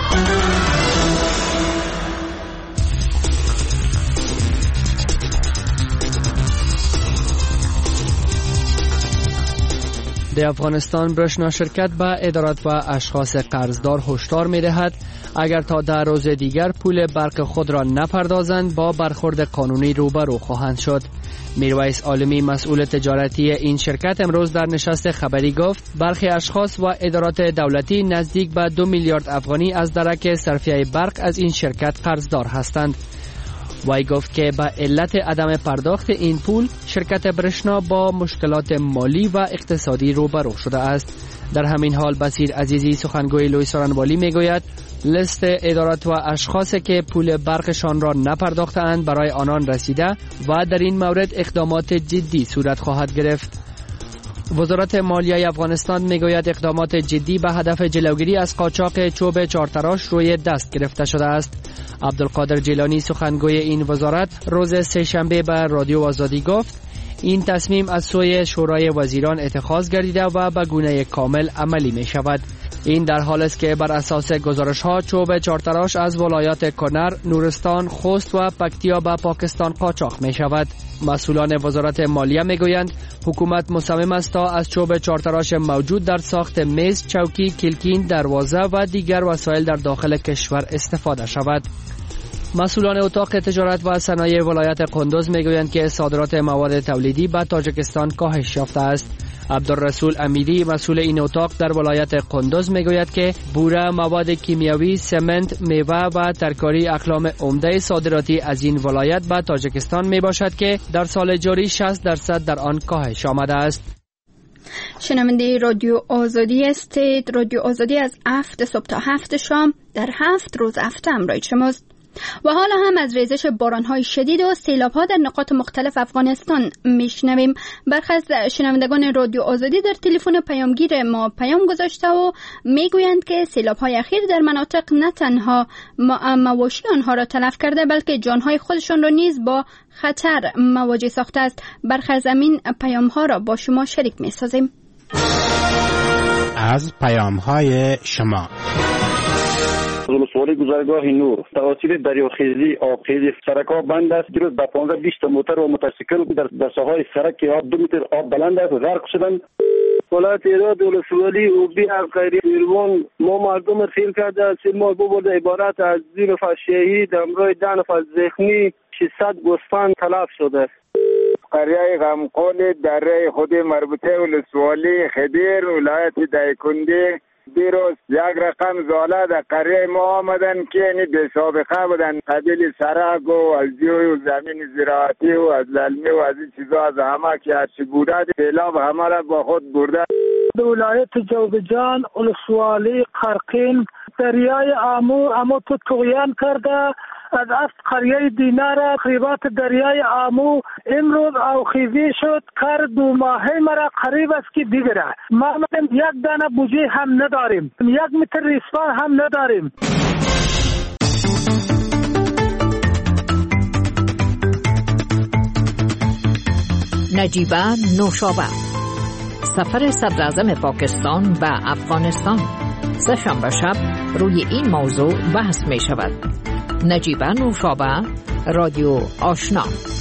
در افغانستان برشنا شرکت به ادارات و اشخاص قرضدار هشدار می‌دهد اگر تا 10 روز دیگر پول برق خود را نپردازند با برخورد قانونی روبرو خواهند شد. میرویس عالمی مسئول تجارتی این شرکت امروز در نشست خبری گفت برخی اشخاص و ادارات دولتی نزدیک به 2 میلیارد افغانی از درک صرفیه برق از این شرکت قرضدار هستند. وی گفت که به علت عدم پرداخت این پول شرکت برشنا با مشکلات مالی و اقتصادی روبرو شده است. در همین حال بصیر عزیزی سخنگوی لوی سارنوالی میگوید لیست ادارات و اشخاصی که پول برقشان را نپرداختند برای آنان رسیده و در این مورد اقدامات جدی صورت خواهد گرفت. وزارت مالیه افغانستان میگوید اقدامات جدی به هدف جلوگیری از قاچاق چوب چهارتراش روی دست گرفته شده است. عبدالقادر جیلانی سخنگوی این وزارت روز سه‌شنبه به رادیو آزادی گفت این تصمیم از سوی شورای وزیران اتخاذ گردیده و به گونه کامل عملی می شود. این در حال است که بر اساس گزارش ها چوب چهارتراش از ولایات کنر، نورستان، خوست و پکتیا به پاکستان قاچاق می شود. مسئولان وزارت مالیه می گویند حکومت مصمم است تا از چوب چهارتراش موجود در ساخت میز، چوکی، کلکین، دروازه و دیگر وسایل در داخل کشور استفاده شود. مسئولان اتاق تجارت و صنایع ولایت قندوز میگویند که صادرات مواد تولیدی به تاجیکستان کاهش یافته است. عبدالرسول امیری مسئول این اتاق در ولایت قندوز میگوید که بوره، مواد کیمیاوی، سمنت، میوه و ترکاری اقلام عمده صادراتی از این ولایت به تاجیکستان می باشد که در سال جاری 60% در آن کاهش آمده است. شنونده رادیو آزادی استید. رادیو آزادی از 7 صبح تا 7 شام در 7 روز هفته همراه شماست. و حالا هم از ریزش باران‌های شدید و سیلاب‌ها در نقاط مختلف افغانستان میشنویم. برخی از شنوندگان رادیو آزادی در تلفن پیامگیر ما پیام گذاشته و میگویند که سیلاب‌های اخیر در مناطق نه تنها مواشی آنها را تلف کرده بلکه جان‌های خودشان را نیز با خطر مواجه ساخته است. برخی از این پیام‌ها را با شما شریک می‌سازیم. از پیام‌های شما ولسوالی گذرگاه نور توسط دریاخیزی آبخیزی سرک‌ها بند است. دیروز به 15-20 موتر و موتورسیکل در ساحای سرک آب 2 متر آب بلند است غرق شدند. ولایت ایراد ولسوالی اوبی غیر ایروان ما مردم فیل کرده است. ما بود عبارت از 2 نفر شهید همراه 10 نفر زخمی 600 گوسفند تلف شده. قریه غمقال دره خود مربوطه ولسوالی خدیر ولایت دایکنده دیروز یک رقم زاله در قریه ما آمدن که یعنی به سابقه بودن قبیل سرک و از جوی و زمین زراعتی و از للمه و از این چیزا از همه که هرچی بوده سیلاب همه را با خود برده. ولایت جوبجان ولسوالی قرقین دریای امو تو طغیان کرده از قریه دینار قریبات دریای آمو امروز آوخیزی شد کار 2 ماهه مرا قریب است که دیگره ما یک دانه بوجه هم نداریم 1 متر ریسمان هم نداریم. نجیبه نوشابه سفر صدراعظم پاکستان به افغانستان سه‌شنبه شب روی این موضوع بحث می شود. نجیبه نوشابه رادیو آشنا.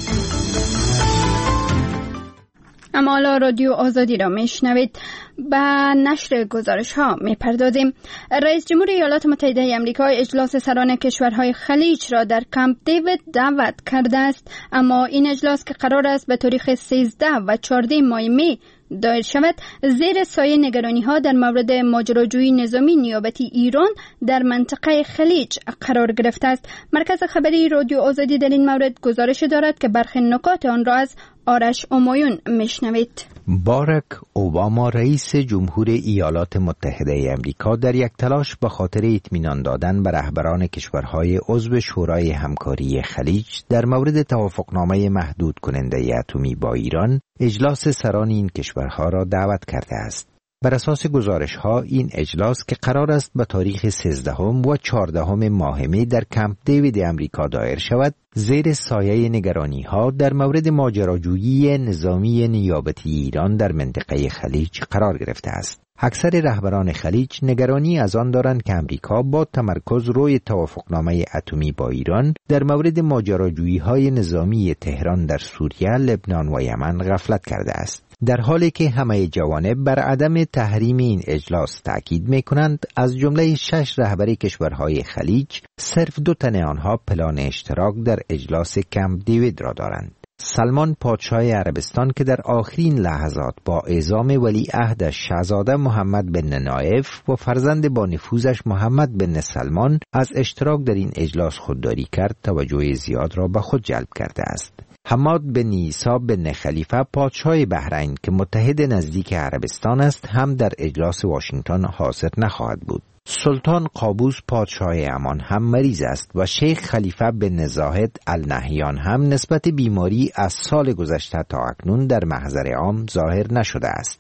اما حالا رادیو آزادی را میشنوید. به نشر گزارش ها میپردازیم. رئیس جمهور ایالات متحده آمریکا اجلاس سران کشورهای خلیج را در کمپ دیوید دعوت کرده است، اما این اجلاس که قرار است به تاریخ 13 و 14 ماه می دایر شود زیر سایه نگرانی ها در مورد ماجراجویی نظامی نیابتی ایران در منطقه خلیج قرار گرفته است. مرکز خبری رادیو آزادی در این مورد گزارش دارد که برخی نکات آن را از آرش امایون میشنوید. باراک اوباما رئیس جمهور ایالات متحده آمریکا در یک تلاش به خاطر اطمینان دادن به رهبران کشورهای عضو شورای همکاری خلیج در مورد توافقنامه محدود کننده اتمی با ایران اجلاس سران این کشورها را دعوت کرده است. بر اساس گزارش‌ها این اجلاس که قرار است به تاریخ 13 و 14 ماه می در کمپ دیوید آمریکا دایر شود، زیر سایه نگرانی‌ها در مورد ماجراجویی نظامی نیابتی ایران در منطقه خلیج قرار گرفته است. اکثر رهبران خلیج نگرانی از آن دارند که آمریکا با تمرکز روی توافقنامه اتمی با ایران در مورد ماجراجویی‌های نظامی تهران در سوریه، لبنان و یمن غفلت کرده است. در حالی که همه جوانب بر عدم تحریم این اجلاس تاکید می‌کنند، از جمله 6 رهبر کشورهای خلیج صرف 2 تن آنها پلان اشتراک در اجلاس کمپ دیوید را دارند. سلمان پادشاه عربستان که در آخرین لحظات با اعزام ولیعهدش شاهزاده محمد بن نایف و فرزند با نفوذش محمد بن سلمان از اشتراک در این اجلاس خودداری کرد، توجه زیاد را به خود جلب کرده است. حماد بن عیسی بن خلیفه پادشاه بحرین که متحد نزدیک عربستان است هم در اجلاس واشنگتن حاضر نخواهد بود. سلطان قابوس پادشاه عمان هم مریض است و شیخ خلیفه بن زاهد النهیان هم نسبت بیماری از سال گذشته تا اکنون در محضر عام ظاهر نشده است.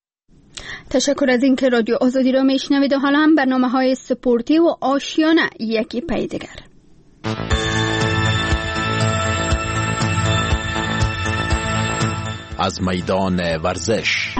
تشکر از اینکه رادیو آزادی را میشنوید و حالا هم برنامه‌های سپورتی و آشیانه یکی پی دیگر. از میدان ورزش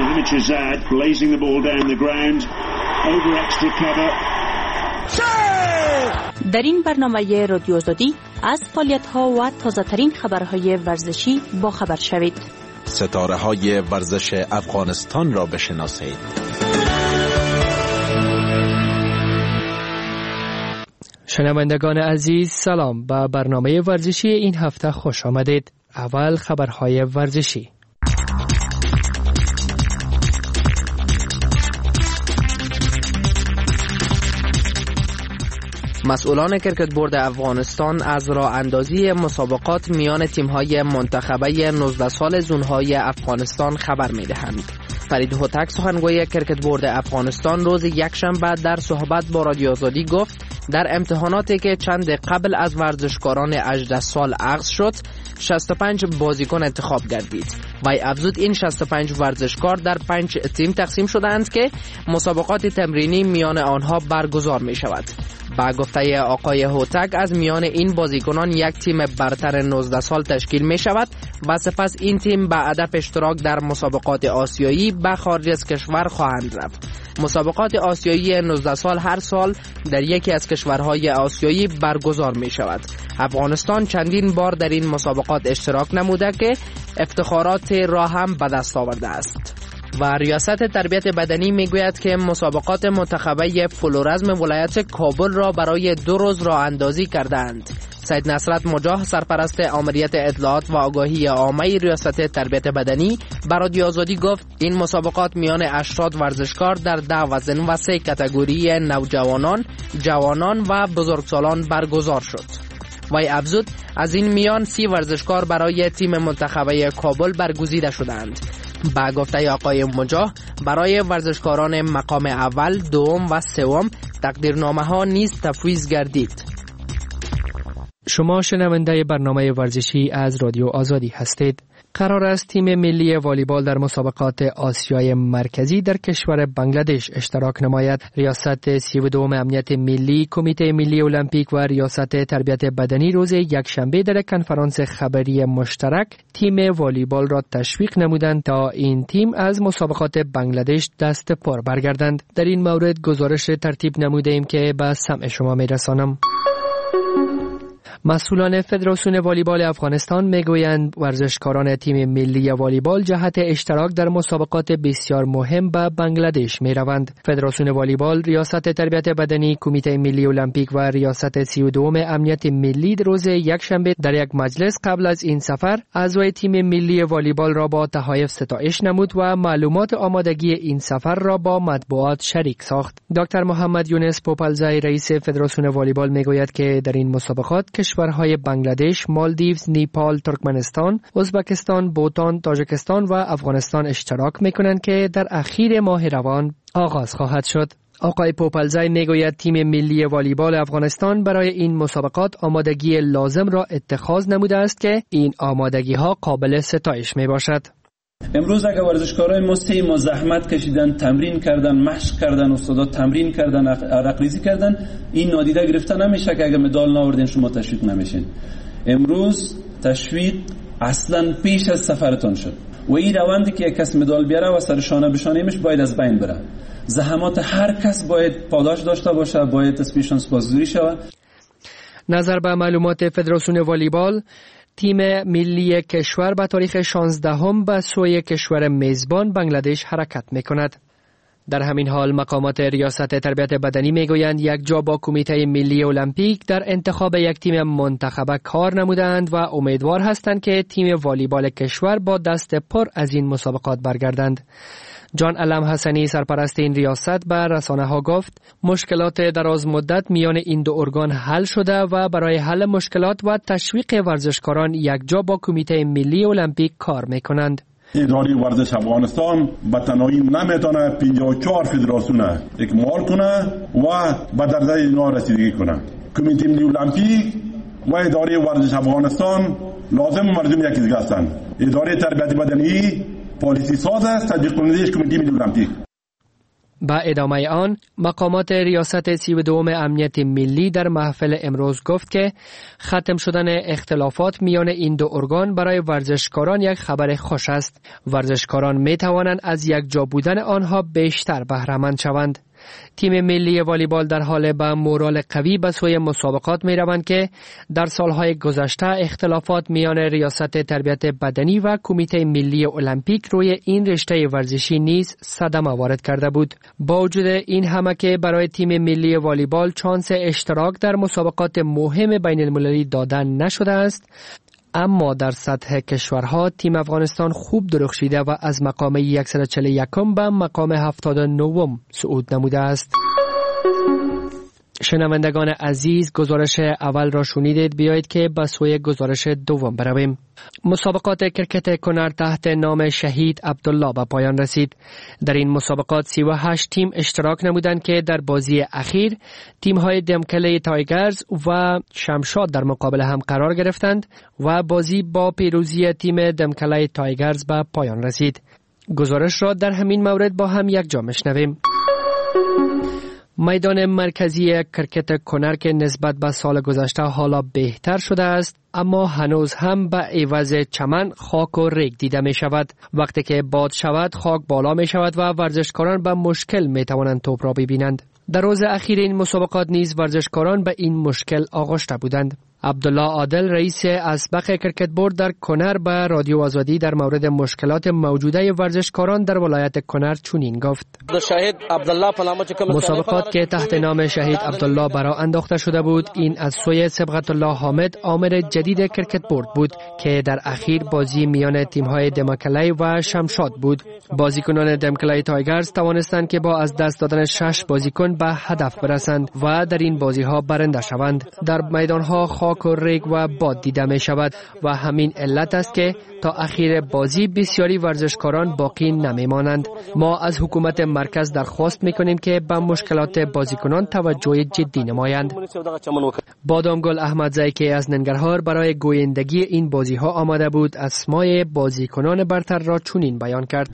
در این برنامه رادیو آزادی از فعالیت‌ها و تازه‌ترین خبرهای ورزشی با خبر شوید. ستاره‌های ورزش افغانستان را بشناسید. شنوندگان عزیز سلام، به برنامه ورزشی این هفته خوش آمدید. اول خبرهای ورزشی. مسئولان کرکت بورد افغانستان از راه اندازی مسابقات میان تیم‌های منتخبه 19 سال زونهای افغانستان خبر می‌دهند. فرید هوتک سخنگوی کرکت بورد افغانستان روز یکشنبه در صحبت با رادیو آزادی گفت در امتحاناتی که چند قبل از ورزشکاران 18 سال اخذ شد 65 بازیکن انتخاب گردید. وی افزود این 65 ورزشکار در 5 تیم تقسیم شدند که مسابقات تمرینی میان آنها برگزار می شود. با گفته آقای هوتک از میان این بازیکنان یک تیم برتر 19 سال تشکیل می شود و سپس این تیم به هدف اشتراک در مسابقات آسیایی به خارج از کشور خواهند رفت. مسابقات آسیایی 19 سال هر سال در یکی از کشورهای آسیایی برگزار می شود. افغانستان چندین بار در این مسابقات اشتراک نموده که افتخارات را هم به دست آورده است. و ریاست تربیت بدنی میگوید که مسابقات منتخبه فلورزم ولایت کابل را برای 2 روز راه اندازی کردند. سید نصرت مجاه سرپرست آمریت اطلاعات و آگاهی عامه ریاست تربیت بدنی به رادیو آزادی گفت این مسابقات میان 80 ورزشکار در 10 وزن و 3 کاتگوری نوجوانان، جوانان و بزرگسالان برگزار شد. وی افزود از این میان 30 ورزشکار برای تیم منتخبه کابل برگزیده شدند. با گفته آقای مجاه برای ورزشکاران مقام اول، دوم و سوم تقدیرنامه ها نیز تفویض گردید. شما شنونده برنامه ورزشی از رادیو آزادی هستید. قرار است تیم ملی والیبال در مسابقات آسیای مرکزی در کشور بنگلادش اشتراک نماید. ریاست 32 امنیت ملی، کمیته ملی المپیک و ریاست تربیت بدنی روز یکشنبه در کنفرانس خبری مشترک تیم والیبال را تشویق نمودند تا این تیم از مسابقات بنگلادش دست پر برگردند. در این مورد گزارش ترتیب نموده ایم که به سمع شما میرسانم. مسئولان فدراسیون والیبال افغانستان میگویند ورزشکاران تیم ملی والیبال جهت اشتراک در مسابقات بسیار مهم به بنگلادش میروند. فدراسیون والیبال، ریاست تربیت بدنی، کمیته ملی المپیک و ریاست 32 امنیت ملی روز یکشنبه در یک مجلس قبل از این سفر اعضای تیم ملی والیبال را با تحایف ستایش نمود و معلومات آمادگی این سفر را با مطبوعات شریک ساخت. دکتر محمد یونس پوپلزای رئیس فدراسیون والیبال میگوید که در این مسابقات کشورهای بنگلادش، مالدیوز، نیپال، ترکمنستان، ازبکستان، بوتان، تاجیکستان و افغانستان اشتراک میکنند که در اخیر ماه روان آغاز خواهد شد. آقای پوپلزای میگوید تیم ملی والیبال افغانستان برای این مسابقات آمادگی لازم را اتخاذ نموده است که این آمادگی ها قابل ستایش می باشد. امروز اگر ورزشکارای ما 3 ماه زحمت کشیدن، تمرین کردن، مشق کردن، استادا تمرین کردن، عرق ریزی کردن، این نادیده گرفته نمیشه که اگر مدال نآوردین شما تشویق نمیشین. امروز تشویق اصلا پیش از سفرتون شد و این روندی که یک کس مدال بیاره و سر شانه به شانه‌اش باید از بین بره. زحمات هر کس باید پاداش داشته باشه، باید اسمشون سپاسگزاری شود. نظر به معلومات فدراسیون والیبال، تیم ملی کشور به تاریخ 16 به سوی کشور میزبان بنگلادش حرکت میکند. در همین حال مقامات ریاست تربیت بدنی میگویند یک جا با کمیته ملی المپیک در انتخاب یک تیم منتخبه کار نمودند و امیدوار هستند که تیم والیبال کشور با دست پر از این مسابقات برگردند. جان علم حسنی سرپرست این ریاست به رسانه ها گفت مشکلات دراز مدت میان این دو ارگان حل شده و برای حل مشکلات و تشویق ورزشکاران یک جا با کمیته ملی المپیک کار میکنند. اداره ورزش افغانستان به تنهایی نمیتونه 54 فدراسیون اکمال کنه و به درجه اینا رسیدگی کنه. کمیته ملی المپیک و اداره ورزش افغانستان لازم و ملزوم یکی دیگه هستند. اداره تربیت بدنی پالیسی ساز است، تطبیق کننده‌اش کمیته ملی المپیک. با ادامه آن مقامات ریاست 32 امنیت ملی در محفل امروز گفت که ختم شدن اختلافات میان این دو ارگان برای ورزشکاران یک خبر خوش است. ورزشکاران می توانند از یک جا بودن آنها بیشتر بهره مند شوند. تیم ملی والیبال در حال به مورال قوی به سوی مسابقات می روند که در سالهای گذشته اختلافات میان ریاست تربیت بدنی و کمیته ملی المپیک روی این رشته ورزشی نیز صدمه وارد کرده بود. با وجود این همه که برای تیم ملی والیبال چانس اشتراک در مسابقات مهم بین المللی دادن نشده است، اما در سطح کشورها تیم افغانستان خوب درخشیده و از مقام 141 به مقام 79 صعود نموده است. شنوندگان عزیز، گزارش اول را شنیدید. بیایید که به سوی گزارش دوم برویم. مسابقات کرکت کنر تحت نام شهید عبدالله به پایان رسید. در این مسابقات 38 تیم اشتراک نمودند که در بازی اخیر تیم‌های دمکله تایگرز و شمشاد در مقابل هم قرار گرفتند و بازی با پیروزی تیم دمکله تایگرز به پایان رسید. گزارش را در همین مورد با هم یک جا میشنویم. میدان مرکزی کرکت کنر که نسبت به سال گذشته حالا بهتر شده است، اما هنوز هم به عوض چمن خاک و ریگ دیده می شود. وقتی که باد شود خاک بالا می شود و ورزشکاران به مشکل می توانند توپ را ببینند. در روز اخیر این مسابقات نیز ورزشکاران به این مشکل آغشته بودند. عبدالله عادل رئیس اسبق کرکت بورد در کنر به رادیو آزادی در مورد مشکلات موجوده ورزشکاران در ولایت کنر چنین گفت: مسابقات که تحت نام شهید عبدالله برا انداخته شده بود، این از سوی صبغت الله حامد آمر جدید کرکت بورد بود که در اخیر بازی میان تیم‌های دمکلی و شمشاد بود. بازیکنان دمکلی تایگرز توانستند که با از دست دادن 6 بازیکن به هدف برسند و در این بازی‌ها برنده شوند. در میدان‌ها خاک و ریگ و باد دیده می شود و همین علت است که تا اخیر بازی بسیاری ورزشکاران باقی نمی مانند. ما از حکومت مرکز درخواست می کنیم که به مشکلات بازیکنان توجه جدی نمایند. بادامگل احمدزی که از ننگرهار برای گویندگی این بازی ها آمده بود، اسمای بازیکنان برتر را چنین بیان کرد: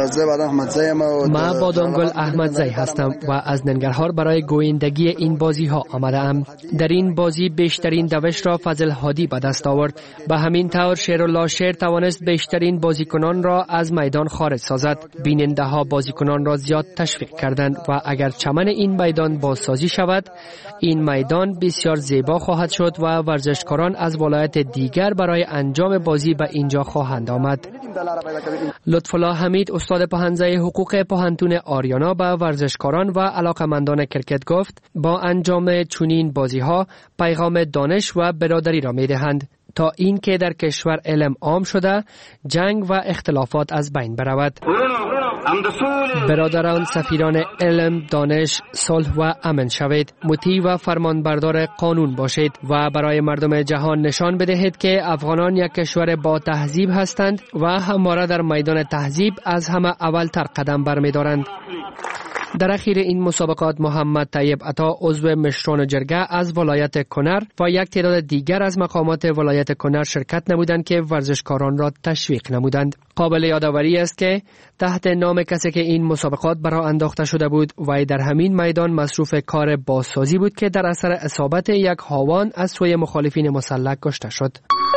ما بادامگل احمدزی هستم و از ننگرهار برای گویندگی این بازی ها آمده ام. در این بازی بیشترین دوش را فضل هادی به دست آورد. به همین طور شیرالله شیر توانست بیشترین بازیکنان را از میدان خارج سازد. بیننده ها بازیکنان را زیاد تشویق کردند و اگر چمن این میدان بازسازی شود، این میدان بسیار زیبا خواهد شد و ورزشکاران از ولایت دیگر برای انجام بازی به اینجا خواهند آمد. لطفالله حمید استاد پهنزه حقوق پوهنتون آریانا به ورزشکاران و علاقمندان کرکت گفت: با انجام چنین بازی ها پیغام دانش و برادری را می دهند تا این که در کشور علم عام شده، جنگ و اختلافات از بین برود. برادران سفیران علم، دانش، صلح و امن شوید. مطیع و فرمانبردار قانون باشید و برای مردم جهان نشان بدهید که افغانان یک کشور با تهذیب هستند و همواره در میدان تهذیب از همه اولتر قدم برمی‌دارند. در اخیر این مسابقات محمد طیب عطا عضو مشران جرگه از ولایت کنر و یک تعداد دیگر از مقامات ولایت کنر شرکت نمودند که ورزشکاران را تشویق نمودند. قابل یادآوری است که تحت نام کسی که این مسابقات برا انداخته شده بود و در همین میدان مصروف کار بازسازی بود که در اثر اصابت یک هاوان از سوی مخالفین مسلح کشته شد.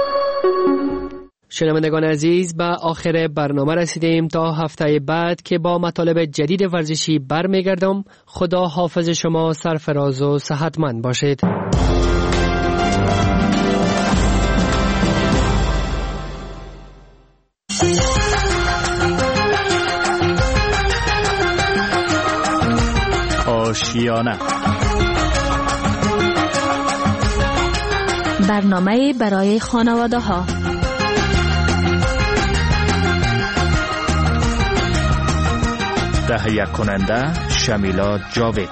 شنوندگان عزیز، به آخر برنامه رسیدیم. تا هفته بعد که با مطالب جدید ورزشی برمیگردم. خدا حافظ شما، سرفراز و صحتمند باشید. آشیانه، برنامه برای خانواده ها. تهیه کننده شمیلا جاوید.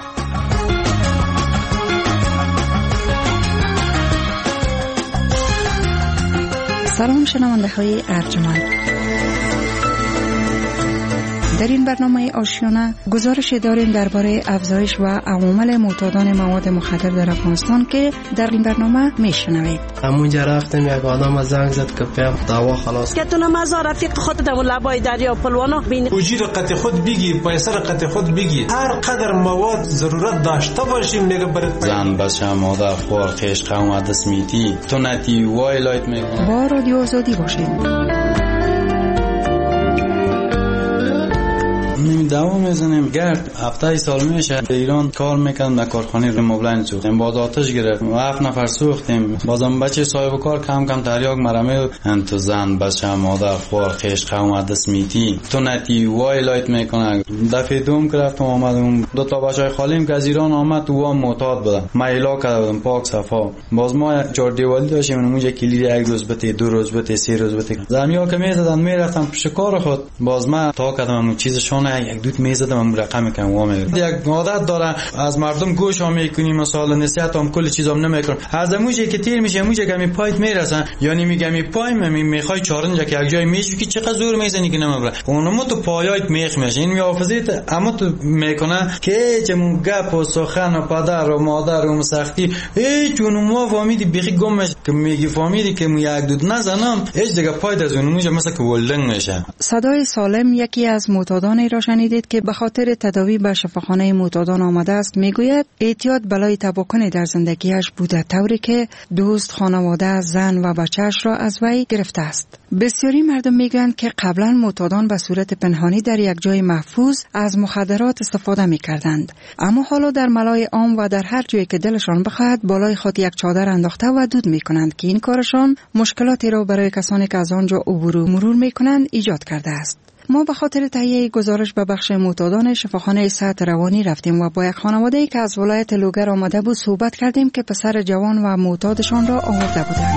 سلام شنونده های ارجمند. در این برنامه آشیانه گزارش داریم درباره افزایش و عوامل معتادان مواد مخدر در افغانستان که در این برنامه میشنوید. همونجا رفتم یک آدم زنگ زد که پیم دعوا خلاص. که تو نماز رفیق خود در لبای دریا پلوانو ببین. وجود قط خود بگی، پیسر قط خود بگی. هر قدر مواد ضرورت داشته باشیم میگه برات. زن بچه مادر خور خیش قوم دست میتی. تو نتی وایلایت میگه. با رادیو آزادی باشید. دوام میزنیم. گرد هفته سال میشه ایران کار میکنم در کارخانه مبلین سوختیم، باز آتش گرفت 7 نفر سوختیم. بازم بچه صاحب کار کم کم تریاک مرمه انت زن بچه مادر خوار خیش قوم دست میتی تو نتی وای لایت میکنه. دفعه دوم گرفتم آمدم 2 تا بچه خالیم که از ایران آمد تو هم معتاد بودن، مایلا کرده بودم پاک صفا. باز ما 4 دیوالی داشتیم، اونجا کلید 1 روز بته 2 روز بته 3 روز بته زمیا که میزدن میرفتم پیش کار خود. باز ما تا کردم اون چیزشون یک دوت میزدم اون رقم کم و میگم یک عادت داره از مردم گوش هم میکنیم، مثلا نصیحت هم کل چیزام نمیکنم. از موجه که تیر میشه موجه که می پایت میرسن، یعنی میگم می پای میخوای چارنجا که یک جای میشی که چقدر زور میزنی که نمیبره اونم تو پایایت میخ میشه. این میافزیت اما تو میکنه که چمون گپ و سخن و پدر و مادر و سختی هیچ اونم فهمیدی بخی گم میشه که میگی فهمیدی که یک دود نزنم هیچ دیگه پایت از اون موجه مثلا که ولدنگ میشه. صدای سالم یکی از معتادانی را شنیدید که به خاطر تداوی به شفاخانه معتادان آمده است. میگوید اعتیاد بلای تباکنی در زندگیش بوده، طوری که دوست، خانواده، زن و بچه‌اش را از وی گرفته است. بسیاری مردم میگویند که قبلا معتادان به صورت پنهانی در یک جای محفوظ از مخدرات استفاده میکردند، اما حالا در ملای عام و در هر جایی که دلشان بخواهد بالای خود یک چادر انداخته و دود میکنند که این کارشان مشکلاتی را برای کسانی که از آنجا عبور و مرور میکنند ایجاد کرده است. ما به خاطر تهیه گزارش به بخش معتادان شفاخانه صحت روانی رفتیم و با یک خانواده‌ای که از ولایت لوگر آمده بود صحبت کردیم که پسر جوان و معتادشان را آورده بودند.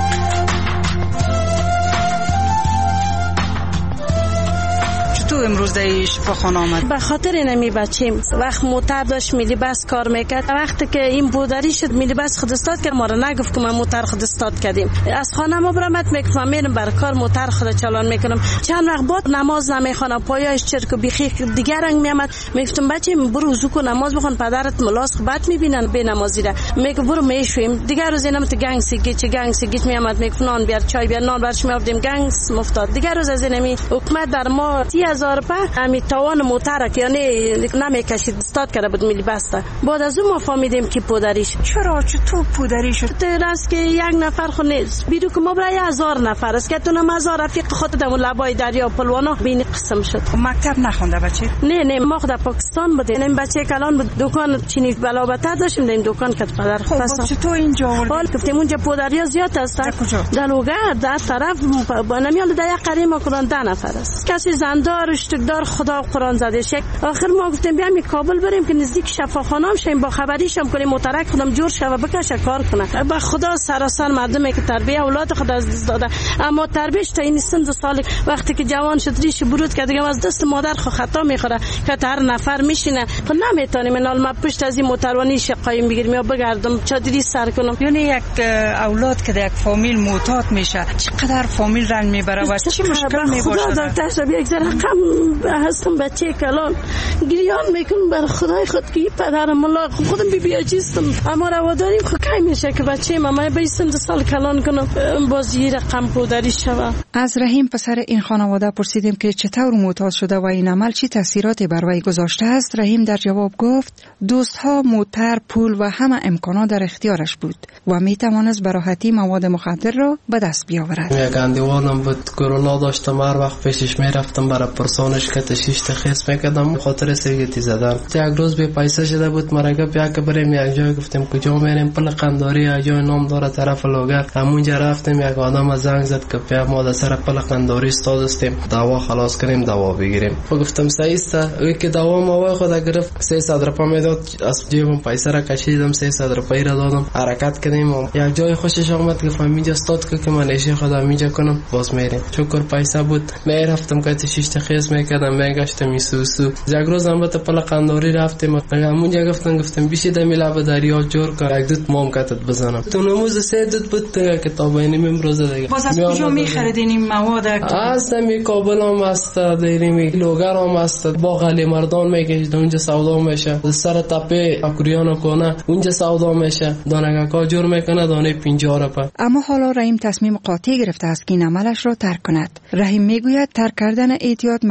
تو امروز در شفاخانه آمد؟ به خاطر اینمی بچیم وقت موتر داشت میلی بس کار میکرد، وقتی که این بوداری شد میلی بس خود استاد کرد، ما را نگفت که ما موتر خود استاد کردیم. از خانه ما برامت میگفتم میرم بر کار موتر خود چالان میکنم. چند وقت بعد نماز نمیخوانم، پایش چرک و بیخی دیگر رنگ میامد. میگفتم بچه برو وضو کن نماز بخون، پدرت ملاس بد میبینن به نمازی را. میگه برو میشویم. دیگر روز اینم تو گنگ سیگیچ میامد، میگفت نان بیار چای بیار، نان برش میافتیم گنگ مفتاد. دیگر روز از اینمی حکومت در ما 30,000 امی توان موترک یعنی نمیکشید استاد کرده بود میلی بسته. بعد از اون ما فهمیدیم که پودریش. چرا چطور پودری شد؟ درست که یک نفر خو نیست بیرو که ما برای 1000 نفر است که تو نمازار رفیق خود در لبای دریا پلوانا بین قسم شد. مکتب نخونده بچه؟ نه ما خود پاکستان بودیم. این بچه کلان بود دکان چینی بلابته داشتیم، این دکان کت پدر. خب چطور اینجا آورد؟ حال گفتیم اونجا پودریا زیاد است. در لوگر در طرف با نمیال در یک قریه ما کلان 10 نفر است. کسی زندار دار خدا قرآن زده شک. آخر ما گفتیم بیام کابل بریم که نزدیک شفاخانه شیم، با خبریش هم کنیم مترک خودم جور شوه بکشه کار کنه. با خدا سراسر مردمی که تربیت اولاد خود از دست داده، اما تربیتش تا این سن 2 سال وقتی که جوان شد ریش برود که دیگه از دست مادر خو خطا میخوره که هر نفر میشینه خب نمیتونیم منال ما پشت از این موتروانی شقایم بگیریم یا بگردم چادری سر کنم. یعنی یک اولاد که در یک فامیل معتاد میشه چقدر فامیل رنگ میبره و چه مشکل میباشه؟ خدا دکتر یک ذره رقم هستم بچه کلان گریان میکنم بر خدای خود که پدرم الله خودم بی عجیزم، اما رواداریم خود کی میشه که بچه ما بیستم 2 سال کلان کنم باز یه رقم پودری شوه. از رحیم پسر این خانواده پرسیدیم که چطور معتاد شده و این عمل چی تاثیراتی بر وی گذاشته است. رحیم در جواب گفت دوستها، موتر، پول و همه امکانات در اختیارش بود و میتوانست به راحتی مواد مخدر را به دست بیاورد. یک اندیوانم بود کرونا داشتم، هر وقت پیشش میرفتم برای پرسانش که تشیش تخیص میکردم خاطر سیگتی زدن. یک روز به پیسه شده بود مرا گفت یک بریم یک جای، گفتیم کجا میریم؟ پل قنداری یک جای نام داره طرف لوگر. همونجا رفتیم یک آدم زنگ زد که پیا ما در سر پل قنداری استاد هستیم، دوا خلاص کنیم دوا بگیریم. گفتم صحیح است. او که دوا ما خود گرفت 300 روپیه میداد، از جیبم پیسه را کشیدم 300 روپیه را دادم، حرکت کردیم. یک جای خوشش آمد که فهمیدم استاد که من ایشی خودم اینجا کنم باز میریم. چوکر پیسه بود میرفتم که تشیش تخیص میکردم میگشتم میسوسو. یک روز هم به پل قنداری رفتیم، همونجا گفتم بیشی دمی لب دریا جور کن یک دوت مام کتت بزنم. تو نموز 3 دوت بود دیگه کتاب اینیم امروز دیگه. باز از کجا میخریدین این مواد؟ از می کابل هم است، دیریم لوگر هم است، با غلی مردان میگشت اونجا سودا میشه، سر تپه اکوریانو کنه اونجا سودا میشه، دانگکا جور میکنه دانه 50 روپیه. اما حالا رحیم تصمیم قاطع گرفته است که این عملش را ترک کند. رحیم میگوید ترک کردن اعتیاد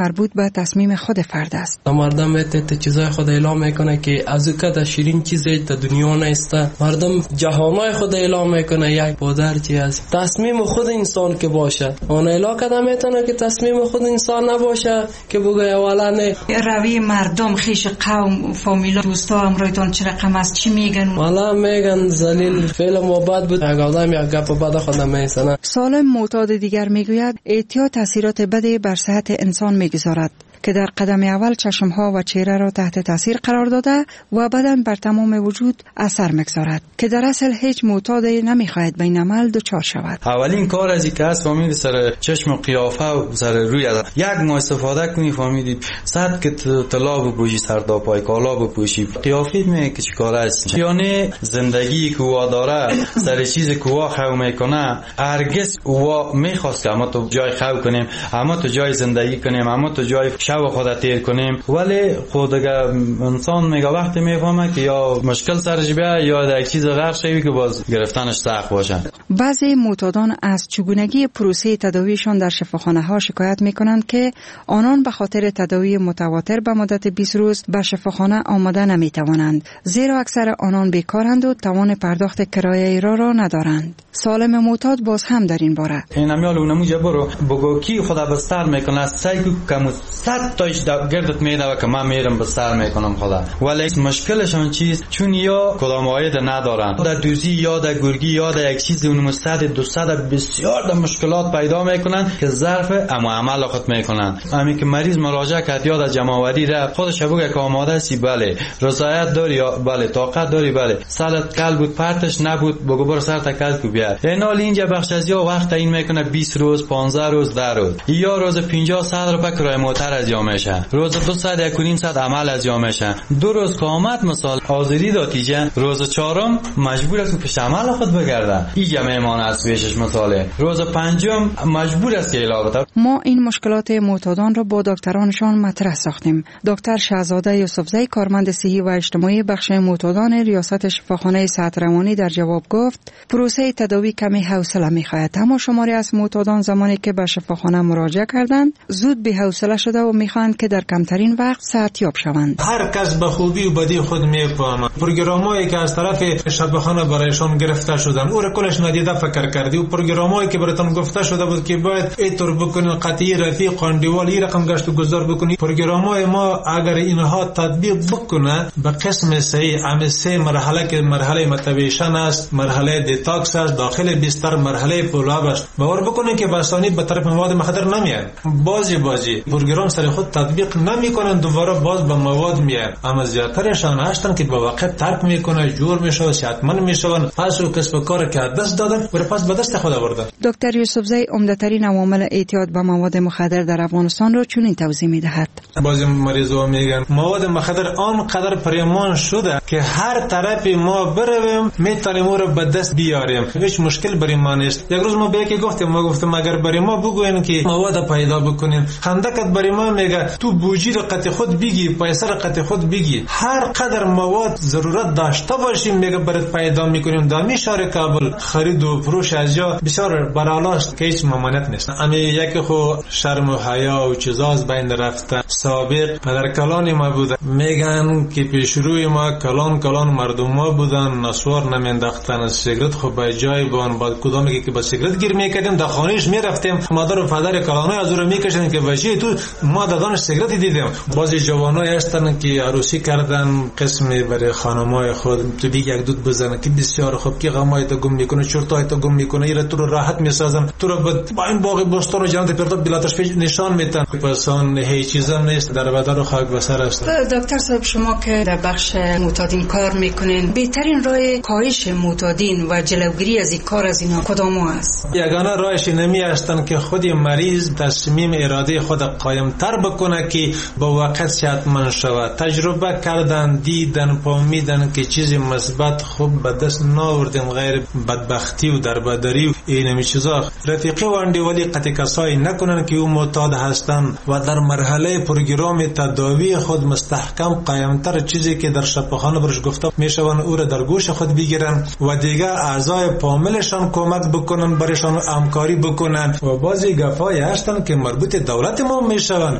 مربوط به تصمیم خود فرد است. مردم میتونه چیزای خود اعلام میکنه که از کد شیرین چیزی در دنیا نیست. مردم جهانای خود اعلام میکنه یک بودر چی است. تصمیم خود انسان که باشه. اون اعلام کده میتونه که تصمیم خود انسان نباشه که بگه اولا نه. روی مردم خیش قوم فامیلا دوستا امرویتون چه رقم است چی میگن؟ والا میگن ذلیل فعل مباد بود. آدم یک گپ بعد خود میسنه. سالم معتاد دیگر میگوید اعتیاد تاثیرات بدی بر صحت انسان میگذارد که در قدم اول چشمها و چهره را تحت تاثیر قرار داده و بعداً بر تمام وجود اثر میگذارد که در اصل هیچ معتادی نمیخواهد به این عمل دچار شود. اولین کار از اینکه از فهمید سر چشم و قیافه و سر روی یک ماه استفاده کنی فهمیدید صد که طلا بپوشی سردا پای کالا بپوشی قیافید میگه که چیکار است یعنی زندگی که او داره سر چیزی که او خو میکنه هرگز او میخواست که اما تو جای خو کنیم اما تو جای زندگی کنیم اما تو جای و خودت تیر کنیم ولی خود اگر انسان میگه وقتی میفهمه که یا مشکل سرش بیاد یا در یک چیز غرق شوی که باز گرفتنش سخت باشه. بعضی معتادان از چگونگی پروسه تداویشان در شفاخانه ها شکایت میکنند که آنان به خاطر تداوی متواتر به مدت 20 روز به شفاخانه آمده نمیتوانند زیرا اکثر آنان بیکارند و توان پرداخت کرایه را ندارند. سالم معتاد باز هم در این باره این امیال اونمو جبرو بگو کی خدا بستر میکنه سایکو کمو تایش گردت میده که من میرم بستر میکنم خدا ولی مشکلشون چیست چون یا کدام عاید ندارن در دوزی یا در گرگی یا در یک چیز اون مستعد 200 بسیار در مشکلات پیدا میکنن که ظرف اما عمل خود میکنن. همین که مریض مراجعه کرد یا در جمع‌آوری رفت خودش بگه که آماده سی بله رضایت داری یا بله طاقت داری بله سالت کل بود پرتش نبود بگو برو سر تکل کو بیا اینال اینجا بخش از یا وقت این میکنه 20 روز 15 روز 10 روز یا روز 50 100 روپیه کرایه موتر از میشه روز 2 ساعت 1.5 ساعت عمل از جا میشه 2 روز که آمد مثال حاضری داتیجه روز 4 مجبور است که پیش عمل خود بگرده اینجا میمانه از پیشش مثاله روز 5 مجبور است که علاوه ما این مشکلات معتادان را با دکترانشان مطرح ساختیم. دکتر شهزاده یوسفزی کارمند صحی و اجتماعی بخش معتادان ریاست شفاخانه صحت روانی در جواب گفت پروسه تداوی کمی حوصله میخواهد اما شماری از معتادان زمانی که به شفاخانه مراجعه کردند زود بی حوصله شده و میخواهند که در کمترین وقت صحتیاب شوند. هر کس به خوبی و بدی خود میفهمه. پروگرامایی که از طرف شفاخانه برایشان گرفته شدن او را کلش ندیده فکر کردی و پروگرامایی که براتون گفته شده بود که باید اینطور بکنید قطعی رفیق قاندیوال این رقم گشت و گذار بکنید پروگرامای ما اگر اینها تطبیق بکنه به قسم صحیح همه سه مرحله که مرحله متویشن است مرحله دیتاکس است داخل بستر مرحله فولاب است باور بکنید که بسانی به طرف مواد مخدر نمیاد بازی پروگرام سر خود تطبیق نمیکنن دوباره باز به مواد میاد اما زیادترشان هستن که با وقت ترک میکنه جور میشه صحتمند میشون پس و کسب کار که دست دادن و پس به دست خود آوردن. دکتر یوسفزی عمده‌ترین عوامل اعتیاد به مواد مخدر در افغانستان را چنین توضیح میدهد. بعضی مریضا میگن مواد مخدر آنقدر پریمان شده که هر طرف ما برویم میتونیم اون رو به دست بیاریم هیچ مشکل برای ما نیست. یک روز ما به یکی گفتم اگر برای ما بگوین که مواد پیدا بکنین خندقت برای ما میگه تو بوجی رو قطع خود بگی پیسه رو قطع خود بگی هر قدر مواد ضرورت داشته باشیم میگه برات پیدا میکنیم دامی شهر کابل خرید و فروش از جا بسیار برالاست که هیچ ممانعت نیست. اما یکی خو شرم و حیا و چیزاز بین رفته سابق پدر کلان ما بود میگن که پیش روی ما کلان مردم ما بودن نسوار نمینداختن سیگرت خو به جای بون بعد کدومی که با سیگرت گیر میکردیم در خانهش میرفتیم مادر و پدر کلانای از رو میکشن که وجه تو ما دادن سیگرت دیدیم. بعضی جوانای هستن که عروسی کردن قسمی برای خانمای خود تو دیگه یک دود بزنن که بسیار خوب که غمای تو گم میکنه چرتای تو گم میکنه ایره تو رو راحت میسازن تو رو با این باغ بستان و جنت پرتاب بلاتش پیش نشان میتن پسان هیچ چیزم نیست در بدن خاک بسر است. دکتر صاحب شما که در بخش معتادین کار میکنین بهترین راه کاهش معتادین و جلوگیری از این کار از اینا کدام است؟ یگانه راهش نمی هستن که خود مریض تصمیم اراده خود قایم تر بکنه که با وقت صحتمند شود. تجربه کردن دیدن فهمیدن که چیزی مثبت خوب به دست نآوردیم غیر بدبختی و دربدری و این چیزا رفیقی و اندیوالی قطع کسایی نکنن که او معتاد هستن و در مرحله پروگرام تداوی خود مستحکم قایمتر چیزی که در شفاخانه برش گفته میشون او را در گوش خود بگیرن و دیگه اعضای فامیلشان کمک بکنن برشان همکاری بکنن و بعضی گپای هستن که مربوط دولت ما میشون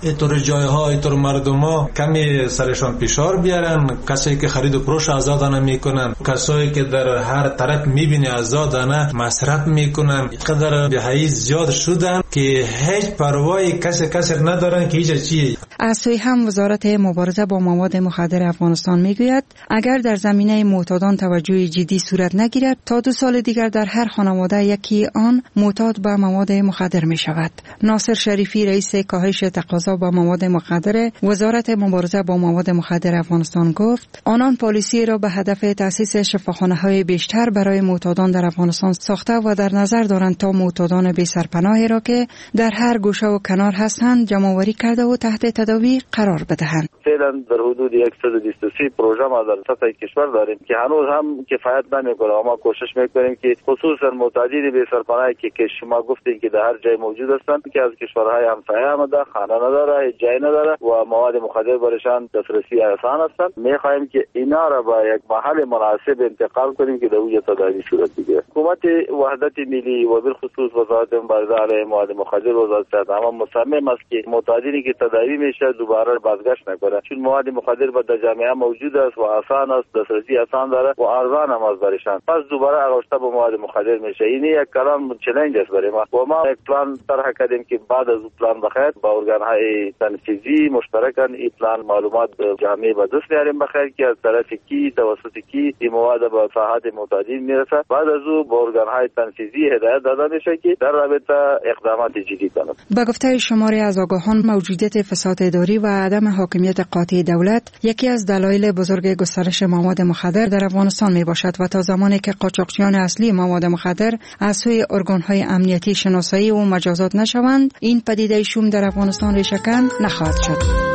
اینطور جایها اینطور مردما کمی سرشان فشار بیارن. کسایی که خرید و فروش آزادانه میکنن، کسایی که در هر طرف میبینی آزادانه مصرف میکنن، قدر بهایی زیاد شدن که هیچ پروایی کسی ندارن که هیچ چیه. از سوی هم وزارت مبارزه با مواد مخدر افغانستان میگوید اگر در زمینه معتادان توجه جدی صورت نگیرد تا 2 سال دیگر در هر خانواده یکی آن معتاد به مواد مخدر می شود. ناصر شریفی رئیس کاهش تقاضا با مواد مخدر وزارت مبارزه با مواد مخدر افغانستان گفت آنان پالیسی را به هدف تأسیس شفاخانه‌های بیشتر برای معتادان در افغانستان ساخته و در نظر دارند تا معتادان بی سرپناهی را که در هر گوشه و کنار هستند جمع‌آوری کرده و تحت تداوی قرار بدهند. فعلا در حدود 123 پروژه ما در سطح کشور داریم که هنوز هم کفایت نمیکنه. ما کوشش میکنیم که خصوصا معتادین بی سرپناهی که شما گفتین که در هر جای موجود هستند که از کشورهای همسایه آمده، خانه نداره، جای نداره و مواد مخدر برشان دسترسی آسان هستند. میخواهیم که اینا را با یک محل مناسب انتقال کنیم که در اونجا تداوی صورت بگیره. حکومت وحدت ملی و بالخصوص وزارت مبارزه علیه مواد مخدر وزارت صحت اما مصمم است که معتادینی که تداوی میشه دوباره بازگشت نکنه، چون مواد مخدر در جامعه موجود است و آسان است، دسترسی آسان داره و ارزان هم است برشان. پس دوباره آغشته به مواد مخدر میشه. این یک کلام چالش است برای ما و ما یک پلان طرح کردیم که بعد از پلان بخیر با ارگان‌های تنفیذی مشترکاً این پلان معلومات جامعه به دست میاریم بخیر که از طرف کی توسط کی این مواد به ساحات معتادین میرسه. بعد از او با ارگان‌های تنفیذی هدایت داده میشه که در رابطه اقدامات جدی کنند. با گفته شماری از آگاهان موجودیت فساد اداری و عدم حاکمیت قاطع دولت یکی از دلایل بزرگ گسترش مواد مخدر در افغانستان می باشد و تا زمانی که قاچاقچیان اصلی مواد مخدر از سوی ارگان‌های امنیتی شناسایی و مجازات نشوند این پدیده شوم در افغانستان ریشه‌کن نخواهد شد.